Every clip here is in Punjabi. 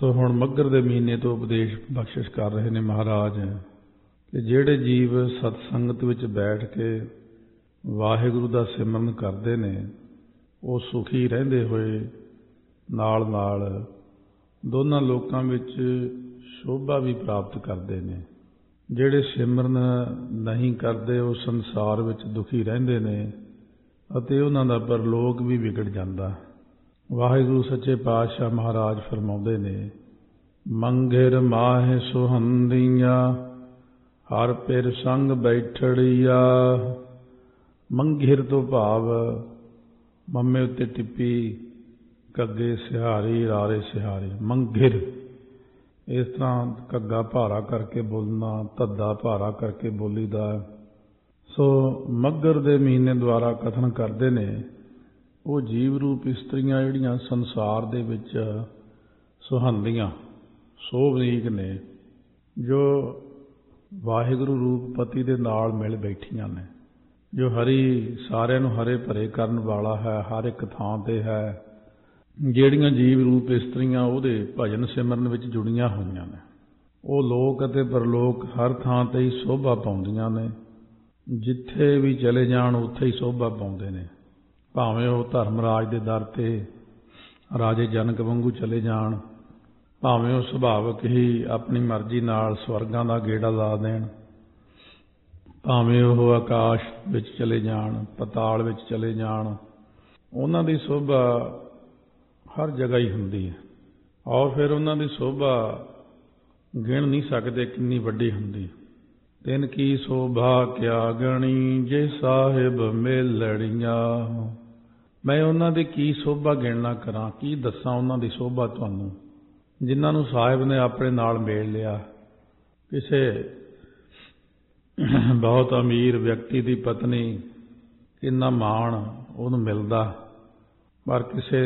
ਸੋ ਹੁਣ ਮੱਘਰ ਦੇ ਮਹੀਨੇ ਤੋਂ ਉਪਦੇਸ਼ ਬਖਸ਼ਿਸ਼ ਕਰ ਰਹੇ ਨੇ ਮਹਾਰਾਜ ਕਿ ਜਿਹੜੇ ਜੀਵ ਸਤਸੰਗਤ ਵਿੱਚ ਬੈਠ ਕੇ ਵਾਹਿਗੁਰੂ ਦਾ ਸਿਮਰਨ ਕਰਦੇ ਨੇ ਉਹ ਸੁਖੀ ਰਹਿੰਦੇ ਹੋਏ ਨਾਲ ਨਾਲ ਦੋਨਾਂ ਲੋਕਾਂ ਵਿੱਚ ਸ਼ੋਭਾ ਵੀ ਪ੍ਰਾਪਤ ਕਰਦੇ ਨੇ। ਜਿਹੜੇ ਸਿਮਰਨ ਨਹੀਂ ਕਰਦੇ ਉਹ ਸੰਸਾਰ ਵਿੱਚ ਦੁਖੀ ਰਹਿੰਦੇ ਨੇ ਅਤੇ ਉਹਨਾਂ ਦਾ ਪਰਲੋਕ ਵੀ ਵਿਗੜ ਜਾਂਦਾ। ਵਾਹਿਗੁਰੂ ਸੱਚੇ ਪਾਤਸ਼ਾਹ ਮਹਾਰਾਜ ਫਰਮਾਉਂਦੇ ਨੇ, ਮੰਘਿਰ ਮਾਹੇ ਸੁਹੰਦੀਆਂ ਹਰ ਪਿਰ ਸੰਗ ਬੈਠੜੀਆ। ਮੰਘਿਰ ਤੋਂ ਭਾਵ ਮੰਮੇ ਉੱਤੇ ਟਿੱਪੀ, ਘੱਗੇ ਸਿਹਾਰੀ, ਰਾਰੇ ਸਿਹਾਰੀ, ਮੰਘਿਰ। ਇਸ ਤਰ੍ਹਾਂ ਘੱਗਾ ਭਾਰਾ ਕਰਕੇ ਬੋਲਣਾ, ਧੱਦਾ ਭਾਰਾ ਕਰਕੇ ਬੋਲੀਦਾ। ਸੋ ਮੱਘਰ ਦੇ ਮਹੀਨੇ ਦੁਆਰਾ ਕਥਨ ਕਰਦੇ ਨੇ ਉਹ ਜੀਵ ਰੂਪ ਇਸਤਰੀਆਂ ਜਿਹੜੀਆਂ ਸੰਸਾਰ ਦੇ ਵਿੱਚ ਸੁਹੰਦੀਆਂ ਸੋਭਨੀਕ ਨੇ, ਜੋ ਵਾਹਿਗੁਰੂ ਰੂਪ ਪਤੀ ਦੇ ਨਾਲ ਮਿਲ ਬੈਠੀਆਂ ਨੇ, ਜੋ ਹਰੀ ਸਾਰਿਆਂ ਨੂੰ ਹਰੇ ਭਰੇ ਕਰਨ ਵਾਲਾ ਹੈ, ਹਰ ਇੱਕ ਥਾਂ ਤੇ ਹੈ। ਜਿਹੜੀਆਂ ਜੀਵ ਰੂਪ ਇਸਤਰੀਆਂ ਉਹਦੇ ਭਜਨ ਸਿਮਰਨ ਵਿੱਚ ਜੁੜੀਆਂ ਹੋਈਆਂ ਨੇ, ਉਹ ਲੋਕ ਅਤੇ ਪਰਲੋਕ ਹਰ ਥਾਂ ਤੇ ਹੀ ਸੋਭਾ ਪਾਉਂਦੀਆਂ ਨੇ। ਜਿੱਥੇ ਵੀ ਚਲੇ ਜਾਣ ਉੱਥੇ ਹੀ ਸੋਭਾ ਪਾਉਂਦੇ ਨੇ। ਭਾਵੇਂ ਉਹ ਧਰਮਰਾਜ ਦੇ ਦਰ ਤੇ ਰਾਜੇ ਜਨਕ ਵਾਂਗੂ ਚਲੇ ਜਾਣ, ਭਾਵੇਂ ਉਹ ਸੁਭਾਵਕ ਹੀ ਆਪਣੀ ਮਰਜ਼ੀ ਨਾਲ ਸਵਰਗਾਂ ਦਾ ਗੇੜਾ ਲਾ ਦੇਣ, ਭਾਵੇਂ ਉਹ ਆਕਾਸ਼ ਵਿੱਚ ਚਲੇ ਜਾਣ, ਪਤਾਲ ਵਿੱਚ ਚਲੇ ਜਾਣ, ਉਹਨਾਂ ਦੀ ਸੋਭਾ ਹਰ ਜਗ੍ਹਾ ਹੀ ਹੁੰਦੀ ਹੈ। ਔਰ ਫਿਰ ਉਹਨਾਂ ਦੀ ਸੋਭਾ ਗਿਣ ਨਹੀਂ ਸਕਦੇ ਕਿੰਨੀ ਵੱਡੀ ਹੁੰਦੀ। ਤਿਨ ਕੀ ਸੋਭਾ ਕਿਆ ਗਣੀ ਜੇ ਸਾਹਿਬ ਮੇਲੜੀਆਂ। ਮੈਂ ਉਹਨਾਂ ਦੀ ਕੀ ਸੋਭਾ ਗਿਣਨਾ ਕਰਾਂ, ਕੀ ਦੱਸਾਂ ਉਹਨਾਂ ਦੀ ਸੋਭਾ ਤੁਹਾਨੂੰ, ਜਿਨ੍ਹਾਂ ਨੂੰ ਸਾਹਿਬ ਨੇ ਆਪਣੇ ਨਾਲ ਮੇਲ ਲਿਆ। ਕਿਸੇ ਬਹੁਤ ਅਮੀਰ ਵਿਅਕਤੀ ਦੀ ਪਤਨੀ ਕਿੰਨਾ ਮਾਣ ਉਹਨੂੰ ਮਿਲਦਾ, ਪਰ ਕਿਸੇ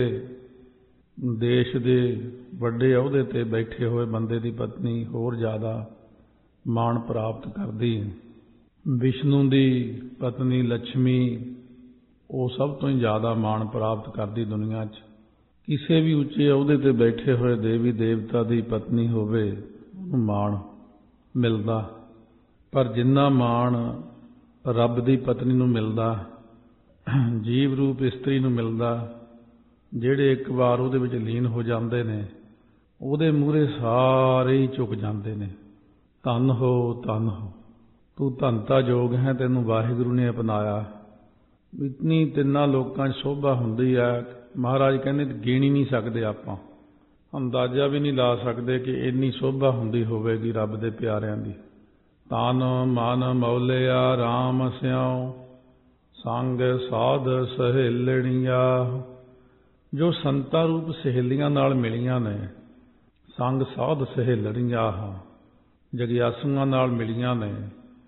ਦੇਸ਼ ਦੇ ਵੱਡੇ ਅਹੁਦੇ ਤੇ ਬੈਠੇ ਹੋਏ ਬੰਦੇ ਦੀ ਪਤਨੀ ਹੋਰ ਜ਼ਿਆਦਾ ਮਾਣ ਪ੍ਰਾਪਤ ਕਰਦੀ। ਵਿਸ਼ਨੂੰ ਦੀ ਪਤਨੀ ਲక్ష్ਮੀ ਉਹ ਸਭ ਤੋਂ ਹੀ ਜ਼ਿਆਦਾ ਮਾਣ ਪ੍ਰਾਪਤ ਕਰਦੀ ਦੁਨੀਆ 'ਚ। ਕਿਸੇ ਵੀ ਉੱਚੇ ਅਹੁਦੇ ਤੇ ਬੈਠੇ ਹੋਏ ਦੇਵੀ ਦੇਵਤਾ ਦੀ ਪਤਨੀ ਹੋਵੇ ਉਹਨੂੰ ਮਾਣ ਮਿਲਦਾ, ਪਰ ਜਿੰਨਾ ਮਾਣ ਰੱਬ ਦੀ ਪਤਨੀ ਨੂੰ ਮਿਲਦਾ, ਜੀਵ ਰੂਪ ਇਸਤਰੀ ਨੂੰ ਮਿਲਦਾ, ਜਿਹੜੇ ਇੱਕ ਵਾਰ ਉਹਦੇ ਵਿੱਚ ਲੀਨ ਹੋ ਜਾਂਦੇ ਨੇ, ਉਹਦੇ ਮੂਹਰੇ ਸਾਰੇ ਹੀ ਝੁਕ ਜਾਂਦੇ ਨੇ। ਧੰਨ ਹੋ, ਧੰਨ ਹੋ, ਤੂੰ ਧੰਨਤਾ ਯੋਗ ਹੈ, ਤੈਨੂੰ ਵਾਹਿਗੁਰੂ ਨੇ ਅਪਣਾਇਆ। ਇਤਨੀ ਤਿੰਨਾਂ ਲੋਕਾਂ 'ਚ ਸੋਭਾ ਹੁੰਦੀ ਹੈ, ਮਹਾਰਾਜ ਕਹਿੰਦੇ ਗਿਣ ਹੀ ਨਹੀਂ ਸਕਦੇ, ਆਪਾਂ ਅੰਦਾਜ਼ਾ ਵੀ ਨਹੀਂ ਲਾ ਸਕਦੇ ਕਿ ਇੰਨੀ ਸੋਭਾ ਹੁੰਦੀ ਹੋਵੇਗੀ ਰੱਬ ਦੇ ਪਿਆਰਿਆਂ ਦੀ। ਤਨ ਮਨ ਮੌਲਿਆ ਰਾਮ ਸਿਉ ਸੰਗ ਸਾਧ ਸਹੇਲਣੀਆਂ। ਜੋ ਸੰਤਾਂ ਰੂਪ ਸਹੇਲੀਆਂ ਨਾਲ ਮਿਲੀਆਂ ਨੇ, ਸੰਗ ਸਾਧ ਸਹੇਲਣੀਆਂ, ਜਗਿਆਸੂਆਂ ਨਾਲ ਮਿਲੀਆਂ ਨੇ,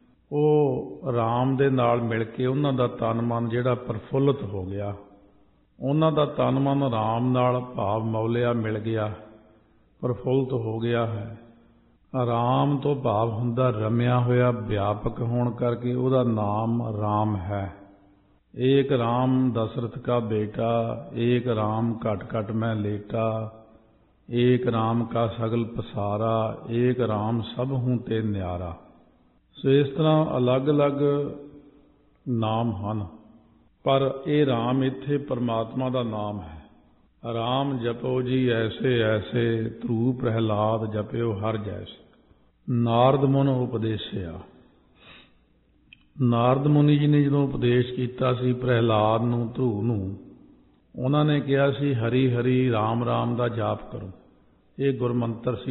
ਉਹ ਰਾਮ ਦੇ ਨਾਲ ਮਿਲ ਕੇ ਉਹਨਾਂ ਦਾ ਤਨ ਮਨ ਜਿਹੜਾ ਪ੍ਰਫੁੱਲਤ ਹੋ ਗਿਆ, ਉਹਨਾਂ ਦਾ ਤਨ ਮਨ ਰਾਮ ਨਾਲ ਭਾਵ ਮੌਲਿਆ ਮਿਲ ਗਿਆ, ਪ੍ਰਫੁੱਲਤ ਹੋ ਗਿਆ ਹੈ। ਰਾਮ ਤੋਂ ਭਾਵ ਹੁੰਦਾ ਰਮਿਆ ਹੋਇਆ, ਵਿਆਪਕ ਹੋਣ ਕਰਕੇ ਉਹਦਾ ਨਾਮ ਰਾਮ ਹੈ। ਏਕ ਰਾਮ ਦਸ਼ਰਥ ਕਾ ਬੇਟਾ, ਏਕ ਰਾਮ ਘਟ ਘਟ ਮੈਂ ਲੇਟਾ, ਏਕ ਰਾਮ ਕਾ ਸਗਲ ਪਸਾਰਾ, ਏਕ ਰਾਮ ਸਭ ਹੂੰ ਤੇ ਨਿਆਰਾ। ਸੋ ਇਸ ਤਰ੍ਹਾਂ ਅਲੱਗ-ਅਲੱਗ ਨਾਮ ਹਨ, ਪਰ ਇਹ ਰਾਮ ਇੱਥੇ ਪਰਮਾਤਮਾ ਦਾ ਨਾਮ ਹੈ। ਰਾਮ ਜਪੋ ਜੀ ਐਸੇ ਐਸੇ, ਧਰੂ ਪ੍ਰਹਿਲਾਦ ਜਪਿਓ ਹਰ ਜੈਸੇ। ਨਾਰਦ ਮੁਨ ਉਪਦੇਸਿਆ। ਨਾਰਦ ਮੁਨੀ ਜੀ ਨੇ ਜਦੋਂ ਉਪਦੇਸ਼ ਕੀਤਾ ਸੀ ਪ੍ਰਹਿਲਾਦ ਨੂੰ, ਧਰੂ ਨੂੰ, ਉਹਨਾਂ ਨੇ ਕਿਹਾ ਸੀ ਹਰੀ ਹਰੀ ਰਾਮ ਰਾਮ ਦਾ ਜਾਪ ਕਰੋ। ਇਹ ਗੁਰਮੰਤਰ ਸੀ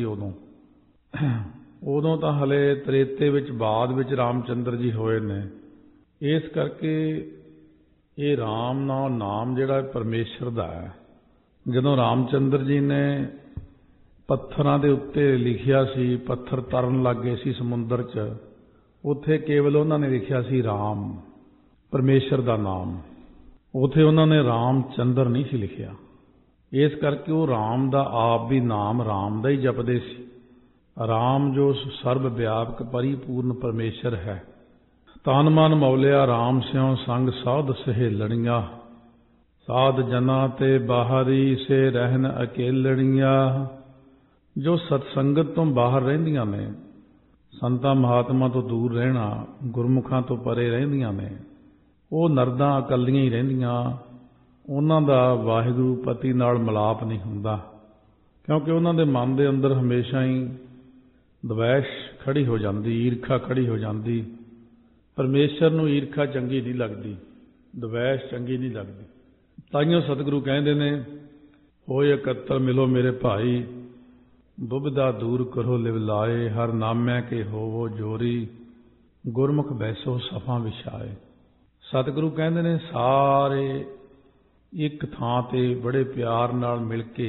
ਉਦੋਂ ਤਾਂ ਹਲੇ ਤ੍ਰੇਤੇ ਵਿੱਚ ਬਾਅਦ ਵਿੱਚ ਰਾਮਚੰਦਰ ਜੀ ਹੋਏ ਨੇ। ਇਸ ਕਰਕੇ ਇਹ ਰਾਮ ਨਾਮ ਜਿਹੜਾ ਪਰਮੇਸ਼ਰ ਦਾ ਹੈ। ਜਦੋਂ ਰਾਮਚੰਦਰ ਜੀ ਨੇ ਪੱਥਰਾਂ ਦੇ ਉੱਤੇ ਲਿਖਿਆ ਸੀ, ਪੱਥਰ ਤਰਨ ਲੱਗ ਗਏ ਸੀ ਸਮੁੰਦਰ 'ਚ, ਉੱਥੇ ਕੇਵਲ ਉਹਨਾਂ ਨੇ ਲਿਖਿਆ ਸੀ ਰਾਮ, ਪਰਮੇਸ਼ਰ ਦਾ ਨਾਮ। ਉੱਥੇ ਉਹਨਾਂ ਨੇ ਰਾਮਚੰਦਰ ਨਹੀਂ ਸੀ ਲਿਖਿਆ। ਇਸ ਕਰਕੇ ਉਹ ਰਾਮ ਦਾ ਆਪ ਵੀ ਨਾਮ ਰਾਮ ਦਾ ਹੀ ਜਪਦੇ ਸੀ। ਰਾਮ ਜੋ ਸਰਬ ਵਿਆਪਕ ਪਰਿਪੂਰਨ ਪਰਮੇਸ਼ਰ ਹੈ। ਤਨ ਮਨ ਮੌਲਿਆ ਰਾਮ ਸਿਉ ਸੰਗ ਸਾਧ ਸਹੇਲਣੀਆਂ। ਸਾਧ ਜਨਾ ਤੇ ਬਾਹਰੀ ਸੇ ਰਹਿਨ ਅਕੇਲਣੀਆਂ। ਜੋ ਸਤਸੰਗਤ ਤੋਂ ਬਾਹਰ ਰਹਿੰਦੀਆਂ ਨੇ, ਸੰਤਾਂ ਮਹਾਤਮਾ ਤੋਂ ਦੂਰ ਰਹਿਣਾ, ਗੁਰਮੁਖਾਂ ਤੋਂ ਪਰੇ ਰਹਿੰਦੀਆਂ ਨੇ, ਉਹ ਨਰਦਾਂ ਇਕੱਲੀਆਂ ਹੀ ਰਹਿੰਦੀਆਂ। ਉਹਨਾਂ ਦਾ ਵਾਹਿਗੁਰੂ ਪਤੀ ਨਾਲ ਮਿਲਾਪ ਨਹੀਂ ਹੁੰਦਾ, ਕਿਉਂਕਿ ਉਹਨਾਂ ਦੇ ਮਨ ਦੇ ਅੰਦਰ ਹਮੇਸ਼ਾ ਹੀ ਦਵੈਸ਼ ਖੜੀ ਹੋ ਜਾਂਦੀ, ਈਰਖਾ ਖੜੀ ਹੋ ਜਾਂਦੀ। ਪਰਮੇਸ਼ਰ ਨੂੰ ਈਰਖਾ ਚੰਗੀ ਨਹੀਂ ਲੱਗਦੀ, ਦਵੈਸ਼ ਚੰਗੀ ਨਹੀਂ ਲੱਗਦੀ। ਤਾਈਓ ਸਤਿਗੁਰੂ ਕਹਿੰਦੇ ਨੇ, ਹੋਏ ਇਕੱਤਰ ਮਿਲੋ ਮੇਰੇ ਭਾਈ, ਦੁਬਿਧਾ ਦੂਰ ਕਰੋ ਲਿਵ ਲਾਏ, ਹਰ ਨਾਮੈ ਕੇ ਹੋਵੋ ਜੋਰੀ, ਗੁਰਮੁਖ ਬੈਸੋ ਸਫਾ ਵਿਛਾਏ। ਸਤਿਗੁਰੂ ਕਹਿੰਦੇ ਨੇ ਸਾਰੇ ਇੱਕ ਥਾਂ ਤੇ ਬੜੇ ਪਿਆਰ ਨਾਲ ਮਿਲ ਕੇ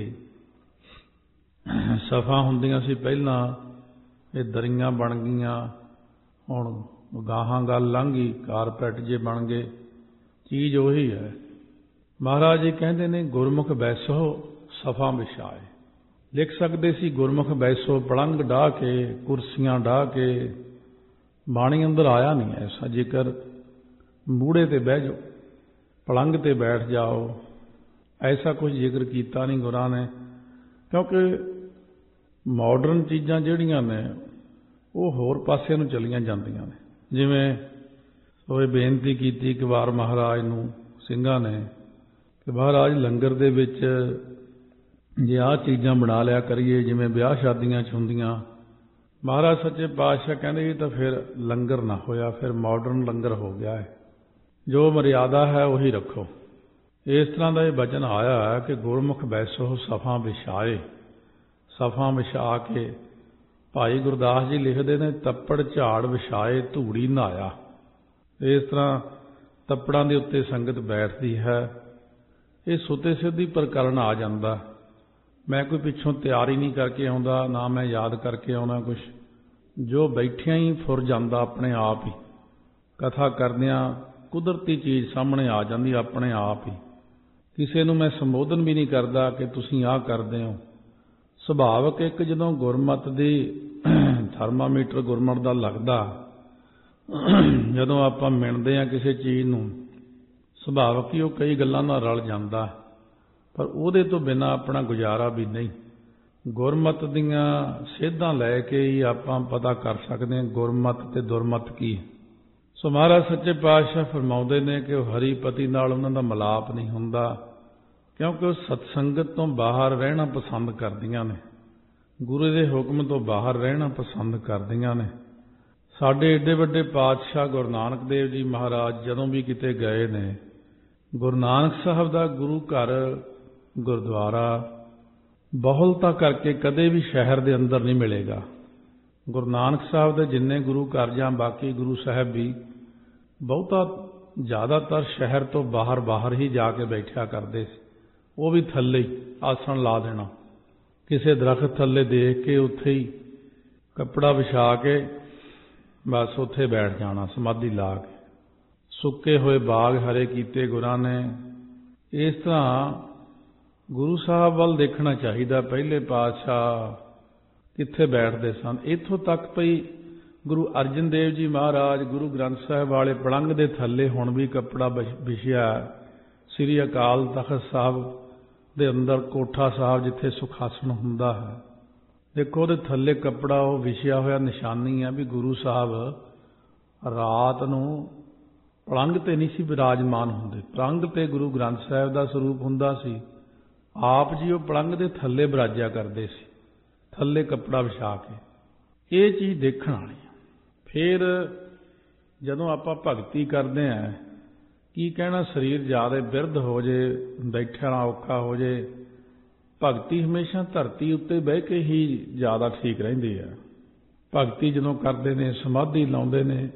ਸਫਾ ਹੁੰਦੀਆਂ ਸੀ ਪਹਿਲਾਂ, ਇਹ ਦਰੀਆਂ ਬਣ ਗਈਆਂ, ਹੁਣ ਗਾਹਾਂ ਗੱਲ ਲੰਘ ਗਈ, ਕਾਰਪੈਟ ਜੇ ਬਣ ਗਏ, ਚੀਜ਼ ਉਹੀ ਹੈ। ਮਹਾਰਾਜ ਜੀ ਕਹਿੰਦੇ ਨੇ ਗੁਰਮੁਖ ਬੈਸੋ ਸਫਾ ਵਿਛਾਏ। ਲਿਖ ਸਕਦੇ ਸੀ ਗੁਰਮੁਖ ਬੈਸੋ ਪਲੰਘ ਢਾਹ ਕੇ, ਕੁਰਸੀਆਂ ਢਾਹ ਕੇ, ਬਾਣੀ ਅੰਦਰ ਆਇਆ ਨਹੀਂ ਐਸਾ ਜ਼ਿਕਰ। ਮੂੜੇ ਤੇ ਬਹਿ ਜਾਓ, ਪਲੰਘ ਤੇ ਬੈਠ ਜਾਓ, ਐਸਾ ਕੁਝ ਜ਼ਿਕਰ ਕੀਤਾ ਨਹੀਂ ਗੁਰਾਂ ਨੇ। ਕਿਉਂਕਿ ਮਾਡਰਨ ਚੀਜ਼ਾਂ ਜਿਹੜੀਆਂ ਨੇ ਉਹ ਹੋਰ ਪਾਸੇ ਨੂੰ ਚਲੀਆਂ ਜਾਂਦੀਆਂ ਨੇ। ਜਿਵੇਂ ਉਹ ਬੇਨਤੀ ਕੀਤੀ ਇੱਕ ਵਾਰ ਮਹਾਰਾਜ ਨੂੰ ਸਿੰਘਾਂ ਨੇ ਕਿ ਮਹਾਰਾਜ ਲੰਗਰ ਦੇ ਵਿੱਚ ਜੇ ਆਹ ਚੀਜ਼ਾਂ ਬਣਾ ਲਿਆ ਕਰੀਏ ਜਿਵੇਂ ਵਿਆਹ ਸ਼ਾਦੀਆਂ 'ਚ ਹੁੰਦੀਆਂ। ਮਹਾਰਾਜ ਸੱਚੇ ਪਾਤਸ਼ਾਹ ਕਹਿੰਦੇ ਇਹ ਤਾਂ ਫਿਰ ਲੰਗਰ ਨਾ ਹੋਇਆ, ਫਿਰ ਮਾਡਰਨ ਲੰਗਰ ਹੋ ਗਿਆ ਹੈ। ਜੋ ਮਰਿਆਦਾ ਹੈ ਉਹੀ ਰੱਖੋ। ਇਸ ਤਰ੍ਹਾਂ ਦਾ ਇਹ ਬਚਨ ਆਇਆ ਹੈ ਕਿ ਗੁਰਮੁਖ ਬੈਸੋ ਸਫਾ ਵਿਛਾਏ। ਸਫਾ ਵਿਛਾ ਕੇ ਭਾਈ ਗੁਰਦਾਸ ਜੀ ਲਿਖਦੇ ਨੇ, ਤੱਪੜ ਝਾੜ ਵਿਛਾਏ ਧੂੜੀ ਨਹਾਇਆ। ਇਸ ਤਰ੍ਹਾਂ ਤੱਪੜਾਂ ਦੇ ਉੱਤੇ ਸੰਗਤ ਬੈਠਦੀ ਹੈ। ਇਹ ਸੁਤੇ ਸਿੱਧੀ ਪ੍ਰਕਰਨ ਆ ਜਾਂਦਾ। ਮੈਂ ਕੋਈ ਪਿੱਛੋਂ ਤਿਆਰੀ ਨਹੀਂ ਕਰਕੇ ਆਉਂਦਾ, ਨਾ ਮੈਂ ਯਾਦ ਕਰਕੇ ਆਉਣਾ ਕੁਛ, ਜੋ ਬੈਠਿਆਂ ਹੀ ਫੁਰ ਜਾਂਦਾ ਆਪਣੇ ਆਪ ਹੀ। ਕਥਾ ਕਰਦਿਆਂ ਕੁਦਰਤੀ ਚੀਜ਼ ਸਾਹਮਣੇ ਆ ਜਾਂਦੀ ਆਪਣੇ ਆਪ ਹੀ। ਕਿਸੇ ਨੂੰ ਮੈਂ ਸੰਬੋਧਨ ਵੀ ਨਹੀਂ ਕਰਦਾ ਕਿ ਤੁਸੀਂ ਆਹ ਕਰਦੇ ਹੋ। ਸੁਭਾਵਕ ਇੱਕ ਜਦੋਂ ਗੁਰਮਤਿ ਦੀ ਥਰਮਾਮੀਟਰ ਗੁਰਮਤਿ ਦਾ ਲੱਗਦਾ, ਜਦੋਂ ਆਪਾਂ ਮਿਣਦੇ ਹਾਂ ਕਿਸੇ ਚੀਜ਼ ਨੂੰ, ਸੁਭਾਵਕ ਹੀ ਉਹ ਕਈ ਗੱਲਾਂ ਨਾਲ ਰਲ ਜਾਂਦਾ, ਪਰ ਉਹਦੇ ਤੋਂ ਬਿਨਾਂ ਆਪਣਾ ਗੁਜ਼ਾਰਾ ਵੀ ਨਹੀਂ। ਗੁਰਮਤਿ ਦੀਆਂ ਸੇਧਾਂ ਲੈ ਕੇ ਹੀ ਆਪਾਂ ਪਤਾ ਕਰ ਸਕਦੇ ਹਾਂ ਗੁਰਮਤਿ ਤੇ ਦੁਰਮਤਿ ਕੀ ਹੈ। ਸੋ ਮਹਾਰਾਜ ਸੱਚੇ ਪਾਤਸ਼ਾਹ ਫਰਮਾਉਂਦੇ ਨੇ ਕਿ ਉਹ ਹਰੀਪਤੀ ਨਾਲ ਉਹਨਾਂ ਦਾ ਮਿਲਾਪ ਨਹੀਂ ਹੁੰਦਾ, ਕਿਉਂਕਿ ਉਹ ਸਤਸੰਗਤ ਤੋਂ ਬਾਹਰ ਰਹਿਣਾ ਪਸੰਦ ਕਰਦੀਆਂ ਨੇ, ਗੁਰੂ ਦੇ ਹੁਕਮ ਤੋਂ ਬਾਹਰ ਰਹਿਣਾ ਪਸੰਦ ਕਰਦੀਆਂ ਨੇ। ਸਾਡੇ ਏਡੇ ਵੱਡੇ ਪਾਤਸ਼ਾਹ ਗੁਰੂ ਨਾਨਕ ਦੇਵ ਜੀ ਮਹਾਰਾਜ ਜਦੋਂ ਵੀ ਕਿਤੇ ਗਏ ਨੇ, ਗੁਰੂ ਨਾਨਕ ਸਾਹਿਬ ਦਾ ਗੁਰੂ ਘਰ ਗੁਰਦੁਆਰਾ ਬਹੁਲਤਾ ਕਰਕੇ ਕਦੇ ਵੀ ਸ਼ਹਿਰ ਦੇ ਅੰਦਰ ਨਹੀਂ ਮਿਲੇਗਾ। ਗੁਰੂ ਨਾਨਕ ਸਾਹਿਬ ਦੇ ਜਿੰਨੇ ਗੁਰੂ ਘਰ ਜਾਂ ਬਾਕੀ ਗੁਰੂ ਸਾਹਿਬ ਵੀ ਬਹੁਤਾ ਜ਼ਿਆਦਾਤਰ ਸ਼ਹਿਰ ਤੋਂ ਬਾਹਰ ਹੀ ਜਾ ਕੇ ਬੈਠਿਆ ਕਰਦੇ ਸੀ। ਉਹ ਵੀ ਥੱਲੇ ਹੀ ਆਸਣ ਲਾ ਦੇਣਾ, ਕਿਸੇ ਦਰਖਤ ਥੱਲੇ ਦੇਖ ਕੇ ਉੱਥੇ ਹੀ ਕੱਪੜਾ ਵਿਛਾ ਕੇ ਬਸ ਉੱਥੇ ਬੈਠ ਜਾਣਾ ਸਮਾਧੀ ਲਾ ਕੇ। ਸੁੱਕੇ ਹੋਏ ਬਾਗ ਹਰੇ ਕੀਤੇ ਗੁਰਾਂ ਨੇ। ਇਸ ਤਰ੍ਹਾਂ ਗੁਰੂ ਸਾਹਿਬ ਵੱਲ ਦੇਖਣਾ ਚਾਹੀਦਾ। ਪਹਿਲੇ ਪਾਤਸ਼ਾਹ ਕਿੱਥੇ ਬੈਠਦੇ ਸਨ। ਇੱਥੋਂ ਤੱਕ ਪਈ ਗੁਰੂ ਅਰਜਨ ਦੇਵ ਜੀ ਮਹਾਰਾਜ ਗੁਰੂ ਗ੍ਰੰਥ ਸਾਹਿਬ ਵਾਲੇ ਪਲੰਘ ਦੇ ਥੱਲੇ ਹੁਣ ਵੀ ਕੱਪੜਾ ਵਿਛਿਆ। ਸ੍ਰੀ ਅਕਾਲ ਤਖਤ ਸਾਹਿਬ ਦੇ ਅੰਦਰ ਕੋਠਾ ਸਾਹਿਬ ਜਿੱਥੇ ਸੁਖਾਸਣ ਹੁੰਦਾ ਹੈ, ਦੇਖੋ ਉਹਦੇ ਥੱਲੇ ਕੱਪੜਾ ਉਹ ਵਿਛਿਆ ਹੋਇਆ, ਨਿਸ਼ਾਨੀ ਹੈ ਵੀ ਗੁਰੂ ਸਾਹਿਬ ਰਾਤ ਨੂੰ ਪਲੰਘ ਤੇ ਨਹੀਂ ਸੀ ਵਿਰਾਜਮਾਨ ਹੁੰਦੇ। ਪਲੰਘ ਤੇ ਗੁਰੂ ਗ੍ਰੰਥ ਸਾਹਿਬ ਦਾ ਸਰੂਪ ਹੁੰਦਾ ਸੀ, ਆਪ ਜੀ ਉਹ ਪਲੰਘ ਦੇ ਥੱਲੇ ਬਿਰਾਜਿਆ ਕਰਦੇ ਸੀ, ਥੱਲੇ ਕੱਪੜਾ ਵਿਛਾ ਕੇ। ਇਹ ਚੀਜ਼ ਦੇਖਣ ਵਾਲੀ। ਫਿਰ ਜਦੋਂ ਆਪਾਂ ਭਗਤੀ ਕਰਦੇ ਹਾਂ, ਕੀ ਕਹਿਣਾ ਸਰੀਰ ਜ਼ਿਆਦਾ ਬਿਰਧ ਹੋ ਜੇ, ਬੈਠਣਾ ਔਖਾ ਹੋ ਜੇ, ਭਗਤੀ ਹਮੇਸ਼ਾ ਧਰਤੀ ਉੱਤੇ ਬਹਿ ਕੇ ਹੀ ਜ਼ਿਆਦਾ ਠੀਕ ਰਹਿੰਦੀ ਹੈ। ਭਗਤੀ ਜਦੋਂ ਕਰਦੇ ਨੇ, ਸਮਾਧੀ ਲਾਉਂਦੇ ਨੇ,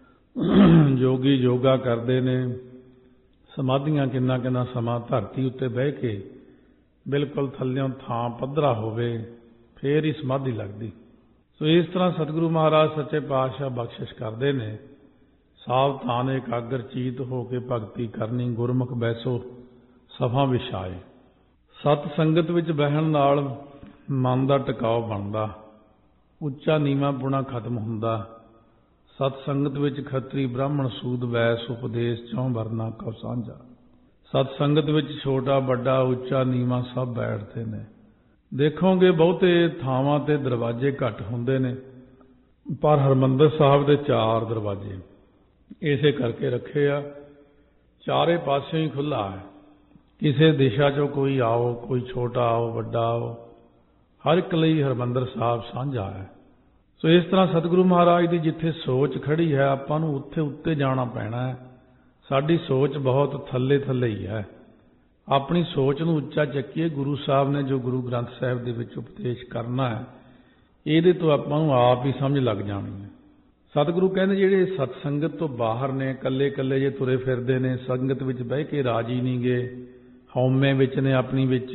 ਯੋਗੀ ਯੋਗਾ ਕਰਦੇ ਨੇ, ਸਮਾਧੀਆਂ ਕਿੰਨਾ ਕਿੰਨਾ ਸਮਾਂ ਧਰਤੀ ਉੱਤੇ ਬਹਿ ਕੇ ਬਿਲਕੁਲ ਥੱਲਿਓਂ ਥਾਂ ਪੱਧਰਾ ਹੋਵੇ, ਫੇਰ ਹੀ ਸਮਾਧੀ ਲੱਗਦੀ। ਸੋ ਇਸ ਤਰ੍ਹਾਂ ਸਤਿਗੁਰੂ ਮਹਾਰਾਜ ਸੱਚੇ ਪਾਤਸ਼ਾਹ ਬਖਸ਼ਿਸ਼ ਕਰਦੇ ਨੇ। ਸਾਵਧਾਨ ਇਕਾਗਰ ਚੀਤ ਹੋ ਕੇ ਭਗਤੀ ਕਰਨੀ, ਗੁਰਮੁਖ ਬੈਸੋ ਸਫਾ ਵਿਛਾਏ। ਸਤ ਸੰਗਤ ਵਿੱਚ ਬਹਿਣ ਨਾਲ ਮਨ ਦਾ ਟਿਕਾਓ ਬਣਦਾ, ਉੱਚਾ ਨੀਵਾਂ ਪੁਣਾ ਖਤਮ ਹੁੰਦਾ। ਸਤ ਸੰਗਤ ਵਿੱਚ ਖੱਤਰੀ ਬ੍ਰਾਹਮਣ ਸੂਦ ਵੈਸ ਉਪਦੇਸ਼ ਚੌਂ ਵਰਨਾ ਕਉ ਸਾਂਝਾ। ਸਤ ਸੰਗਤ ਵਿੱਚ ਛੋਟਾ ਵੱਡਾ ਉੱਚਾ ਨੀਵਾਂ ਸਭ ਬੈਠਦੇ ਨੇ। ਦੇਖੋਗੇ ਬਹੁਤੇ ਥਾਵਾਂ ਤੇ ਦਰਵਾਜ਼ੇ ਘੱਟ ਹੁੰਦੇ ਨੇ, ਪਰ ਹਰਿਮੰਦਰ ਸਾਹਿਬ ਦੇ 4 ਦਰਵਾਜ਼ੇ ਇਸੇ ਕਰਕੇ ਰੱਖੇ ਆ। ਚਾਰੇ ਪਾਸਿਓਂ ਹੀ ਖੁੱਲ੍ਹਾ ਹੈ। ਕਿਸੇ ਦਿਸ਼ਾ 'ਚੋਂ ਕੋਈ ਆਓ, ਕੋਈ ਛੋਟਾ ਆਓ, ਵੱਡਾ ਆਓ, ਹਰ ਇੱਕ ਲਈ ਹਰਿਮੰਦਰ ਸਾਹਿਬ ਸਾਂਝਾ ਹੈ। ਸੋ ਇਸ ਤਰ੍ਹਾਂ ਸਤਿਗੁਰੂ ਮਹਾਰਾਜ ਦੀ ਜਿੱਥੇ ਸੋਚ ਖੜੀ ਹੈ, ਆਪਾਂ ਨੂੰ ਉੱਥੇ ਉੱਤੇ ਜਾਣਾ ਪੈਣਾ ਹੈ। ਸਾਡੀ ਸੋਚ ਬਹੁਤ ਥੱਲੇ ਥੱਲੇ ਹੀ ਹੈ। ਆਪਣੀ ਸੋਚ ਨੂੰ ਉੱਚਾ ਚੱਕੀਏ। ਗੁਰੂ ਸਾਹਿਬ ਨੇ ਜੋ ਗੁਰੂ ਗ੍ਰੰਥ ਸਾਹਿਬ ਦੇ ਵਿੱਚ ਉਪਦੇਸ਼ ਕਰਨਾ ਹੈ, ਇਹਦੇ ਤੋਂ ਆਪਾਂ ਨੂੰ ਆਪ ਹੀ ਸਮਝ ਲੱਗ ਜਾਣੀ ਹੈ। ਸਤਿਗੁਰੂ ਕਹਿੰਦੇ ਜਿਹੜੇ ਸਤਸੰਗਤ ਤੋਂ ਬਾਹਰ ਨੇ, ਇਕੱਲੇ ਇਕੱਲੇ ਜੇ ਤੁਰੇ ਫਿਰਦੇ ਨੇ, ਸੰਗਤ ਵਿੱਚ ਬਹਿ ਕੇ ਰਾਜੀ ਨਹੀਂ ਗੇ, ਹਉਮੈ ਵਿੱਚ ਨੇ ਆਪਣੀ ਵਿੱਚ,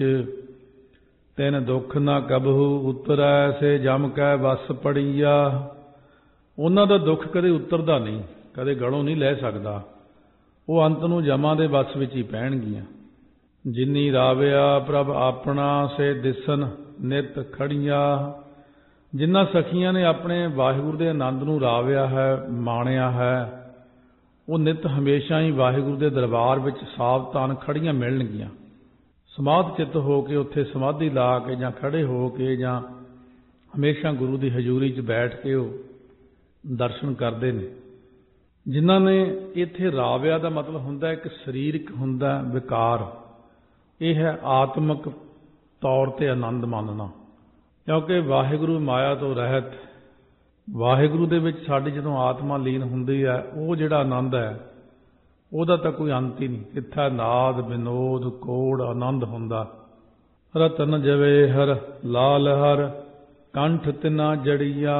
ਤਿਨ ਦੁੱਖ ਨਾ ਕਬਹੂ ਉਤਰੈ ਸੇ ਜਮ ਕੈ ਵਸ ਪੜੀਆ। ਉਹਨਾਂ ਦਾ ਦੁੱਖ ਕਦੇ ਉਤਰਦਾ ਨਹੀਂ, ਕਦੇ ਗਲੋਂ ਨਹੀਂ ਲੈ ਸਕਦਾ। ਉਹ ਅੰਤ ਨੂੰ ਜਮਾਂ ਦੇ ਵਸ ਵਿੱਚ ਹੀ ਪੈਣਗੀਆਂ। ਜਿਨੀ ਰਾਵਿਆ ਪ੍ਰਭ ਆਪਣਾ ਸੇ ਦਿਸਨ ਨਿਤ ਖੜੀਆਂ। ਜਿਨ੍ਹਾਂ ਸਖੀਆਂ ਨੇ ਆਪਣੇ ਵਾਹਿਗੁਰੂ ਦੇ ਆਨੰਦ ਨੂੰ ਰਾਵਿਆ ਹੈ, ਮਾਣਿਆ ਹੈ, ਉਹ ਨਿਤ ਹਮੇਸ਼ਾ ਹੀ ਵਾਹਿਗੁਰੂ ਦੇ ਦਰਬਾਰ ਵਿੱਚ ਸਾਵਧਾਨ ਖੜੀਆਂ ਮਿਲਣਗੀਆਂ। ਸਮਾਧ ਚਿੱਤ ਹੋ ਕੇ ਉੱਥੇ ਸਮਾਧੀ ਲਾ ਕੇ ਜਾਂ ਖੜੇ ਹੋ ਕੇ ਜਾਂ ਹਮੇਸ਼ਾ ਗੁਰੂ ਦੀ ਹਜ਼ੂਰੀ 'ਚ ਬੈਠ ਕੇ ਉਹ ਦਰਸ਼ਨ ਕਰਦੇ ਨੇ। ਜਿਨ੍ਹਾਂ ਨੇ ਇੱਥੇ ਰਾਵਿਆ ਦਾ ਮਤਲਬ ਹੁੰਦਾ ਇੱਕ ਸਰੀਰਕ ਹੁੰਦਾ ਵਿਕਾਰ, ਇਹ ਹੈ ਆਤਮਿਕ ਤੌਰ 'ਤੇ ਆਨੰਦ ਮਾਣਨਾ। ਕਿਉਂਕਿ ਵਾਹਿਗੁਰੂ ਮਾਇਆ ਤੋਂ ਰਹਿਤ, ਵਾਹਿਗੁਰੂ ਦੇ ਵਿੱਚ ਸਾਡੀ ਜਦੋਂ ਆਤਮਾ ਲੀਨ ਹੁੰਦੀ ਹੈ, ਉਹ ਜਿਹੜਾ ਆਨੰਦ ਹੈ ਉਹਦਾ ਤਾਂ ਕੋਈ ਅੰਤ ਹੀ ਨਹੀਂ। ਕਿੱਥਾ ਨਾਦ ਵਿਨੋਦ ਕੋੜ ਆਨੰਦ ਹੁੰਦਾ। ਰਤਨ ਜਵੇਹਰ ਲਾਲ ਹਰ ਕੰਠ ਤਿਨਾ ਜੜੀਆ।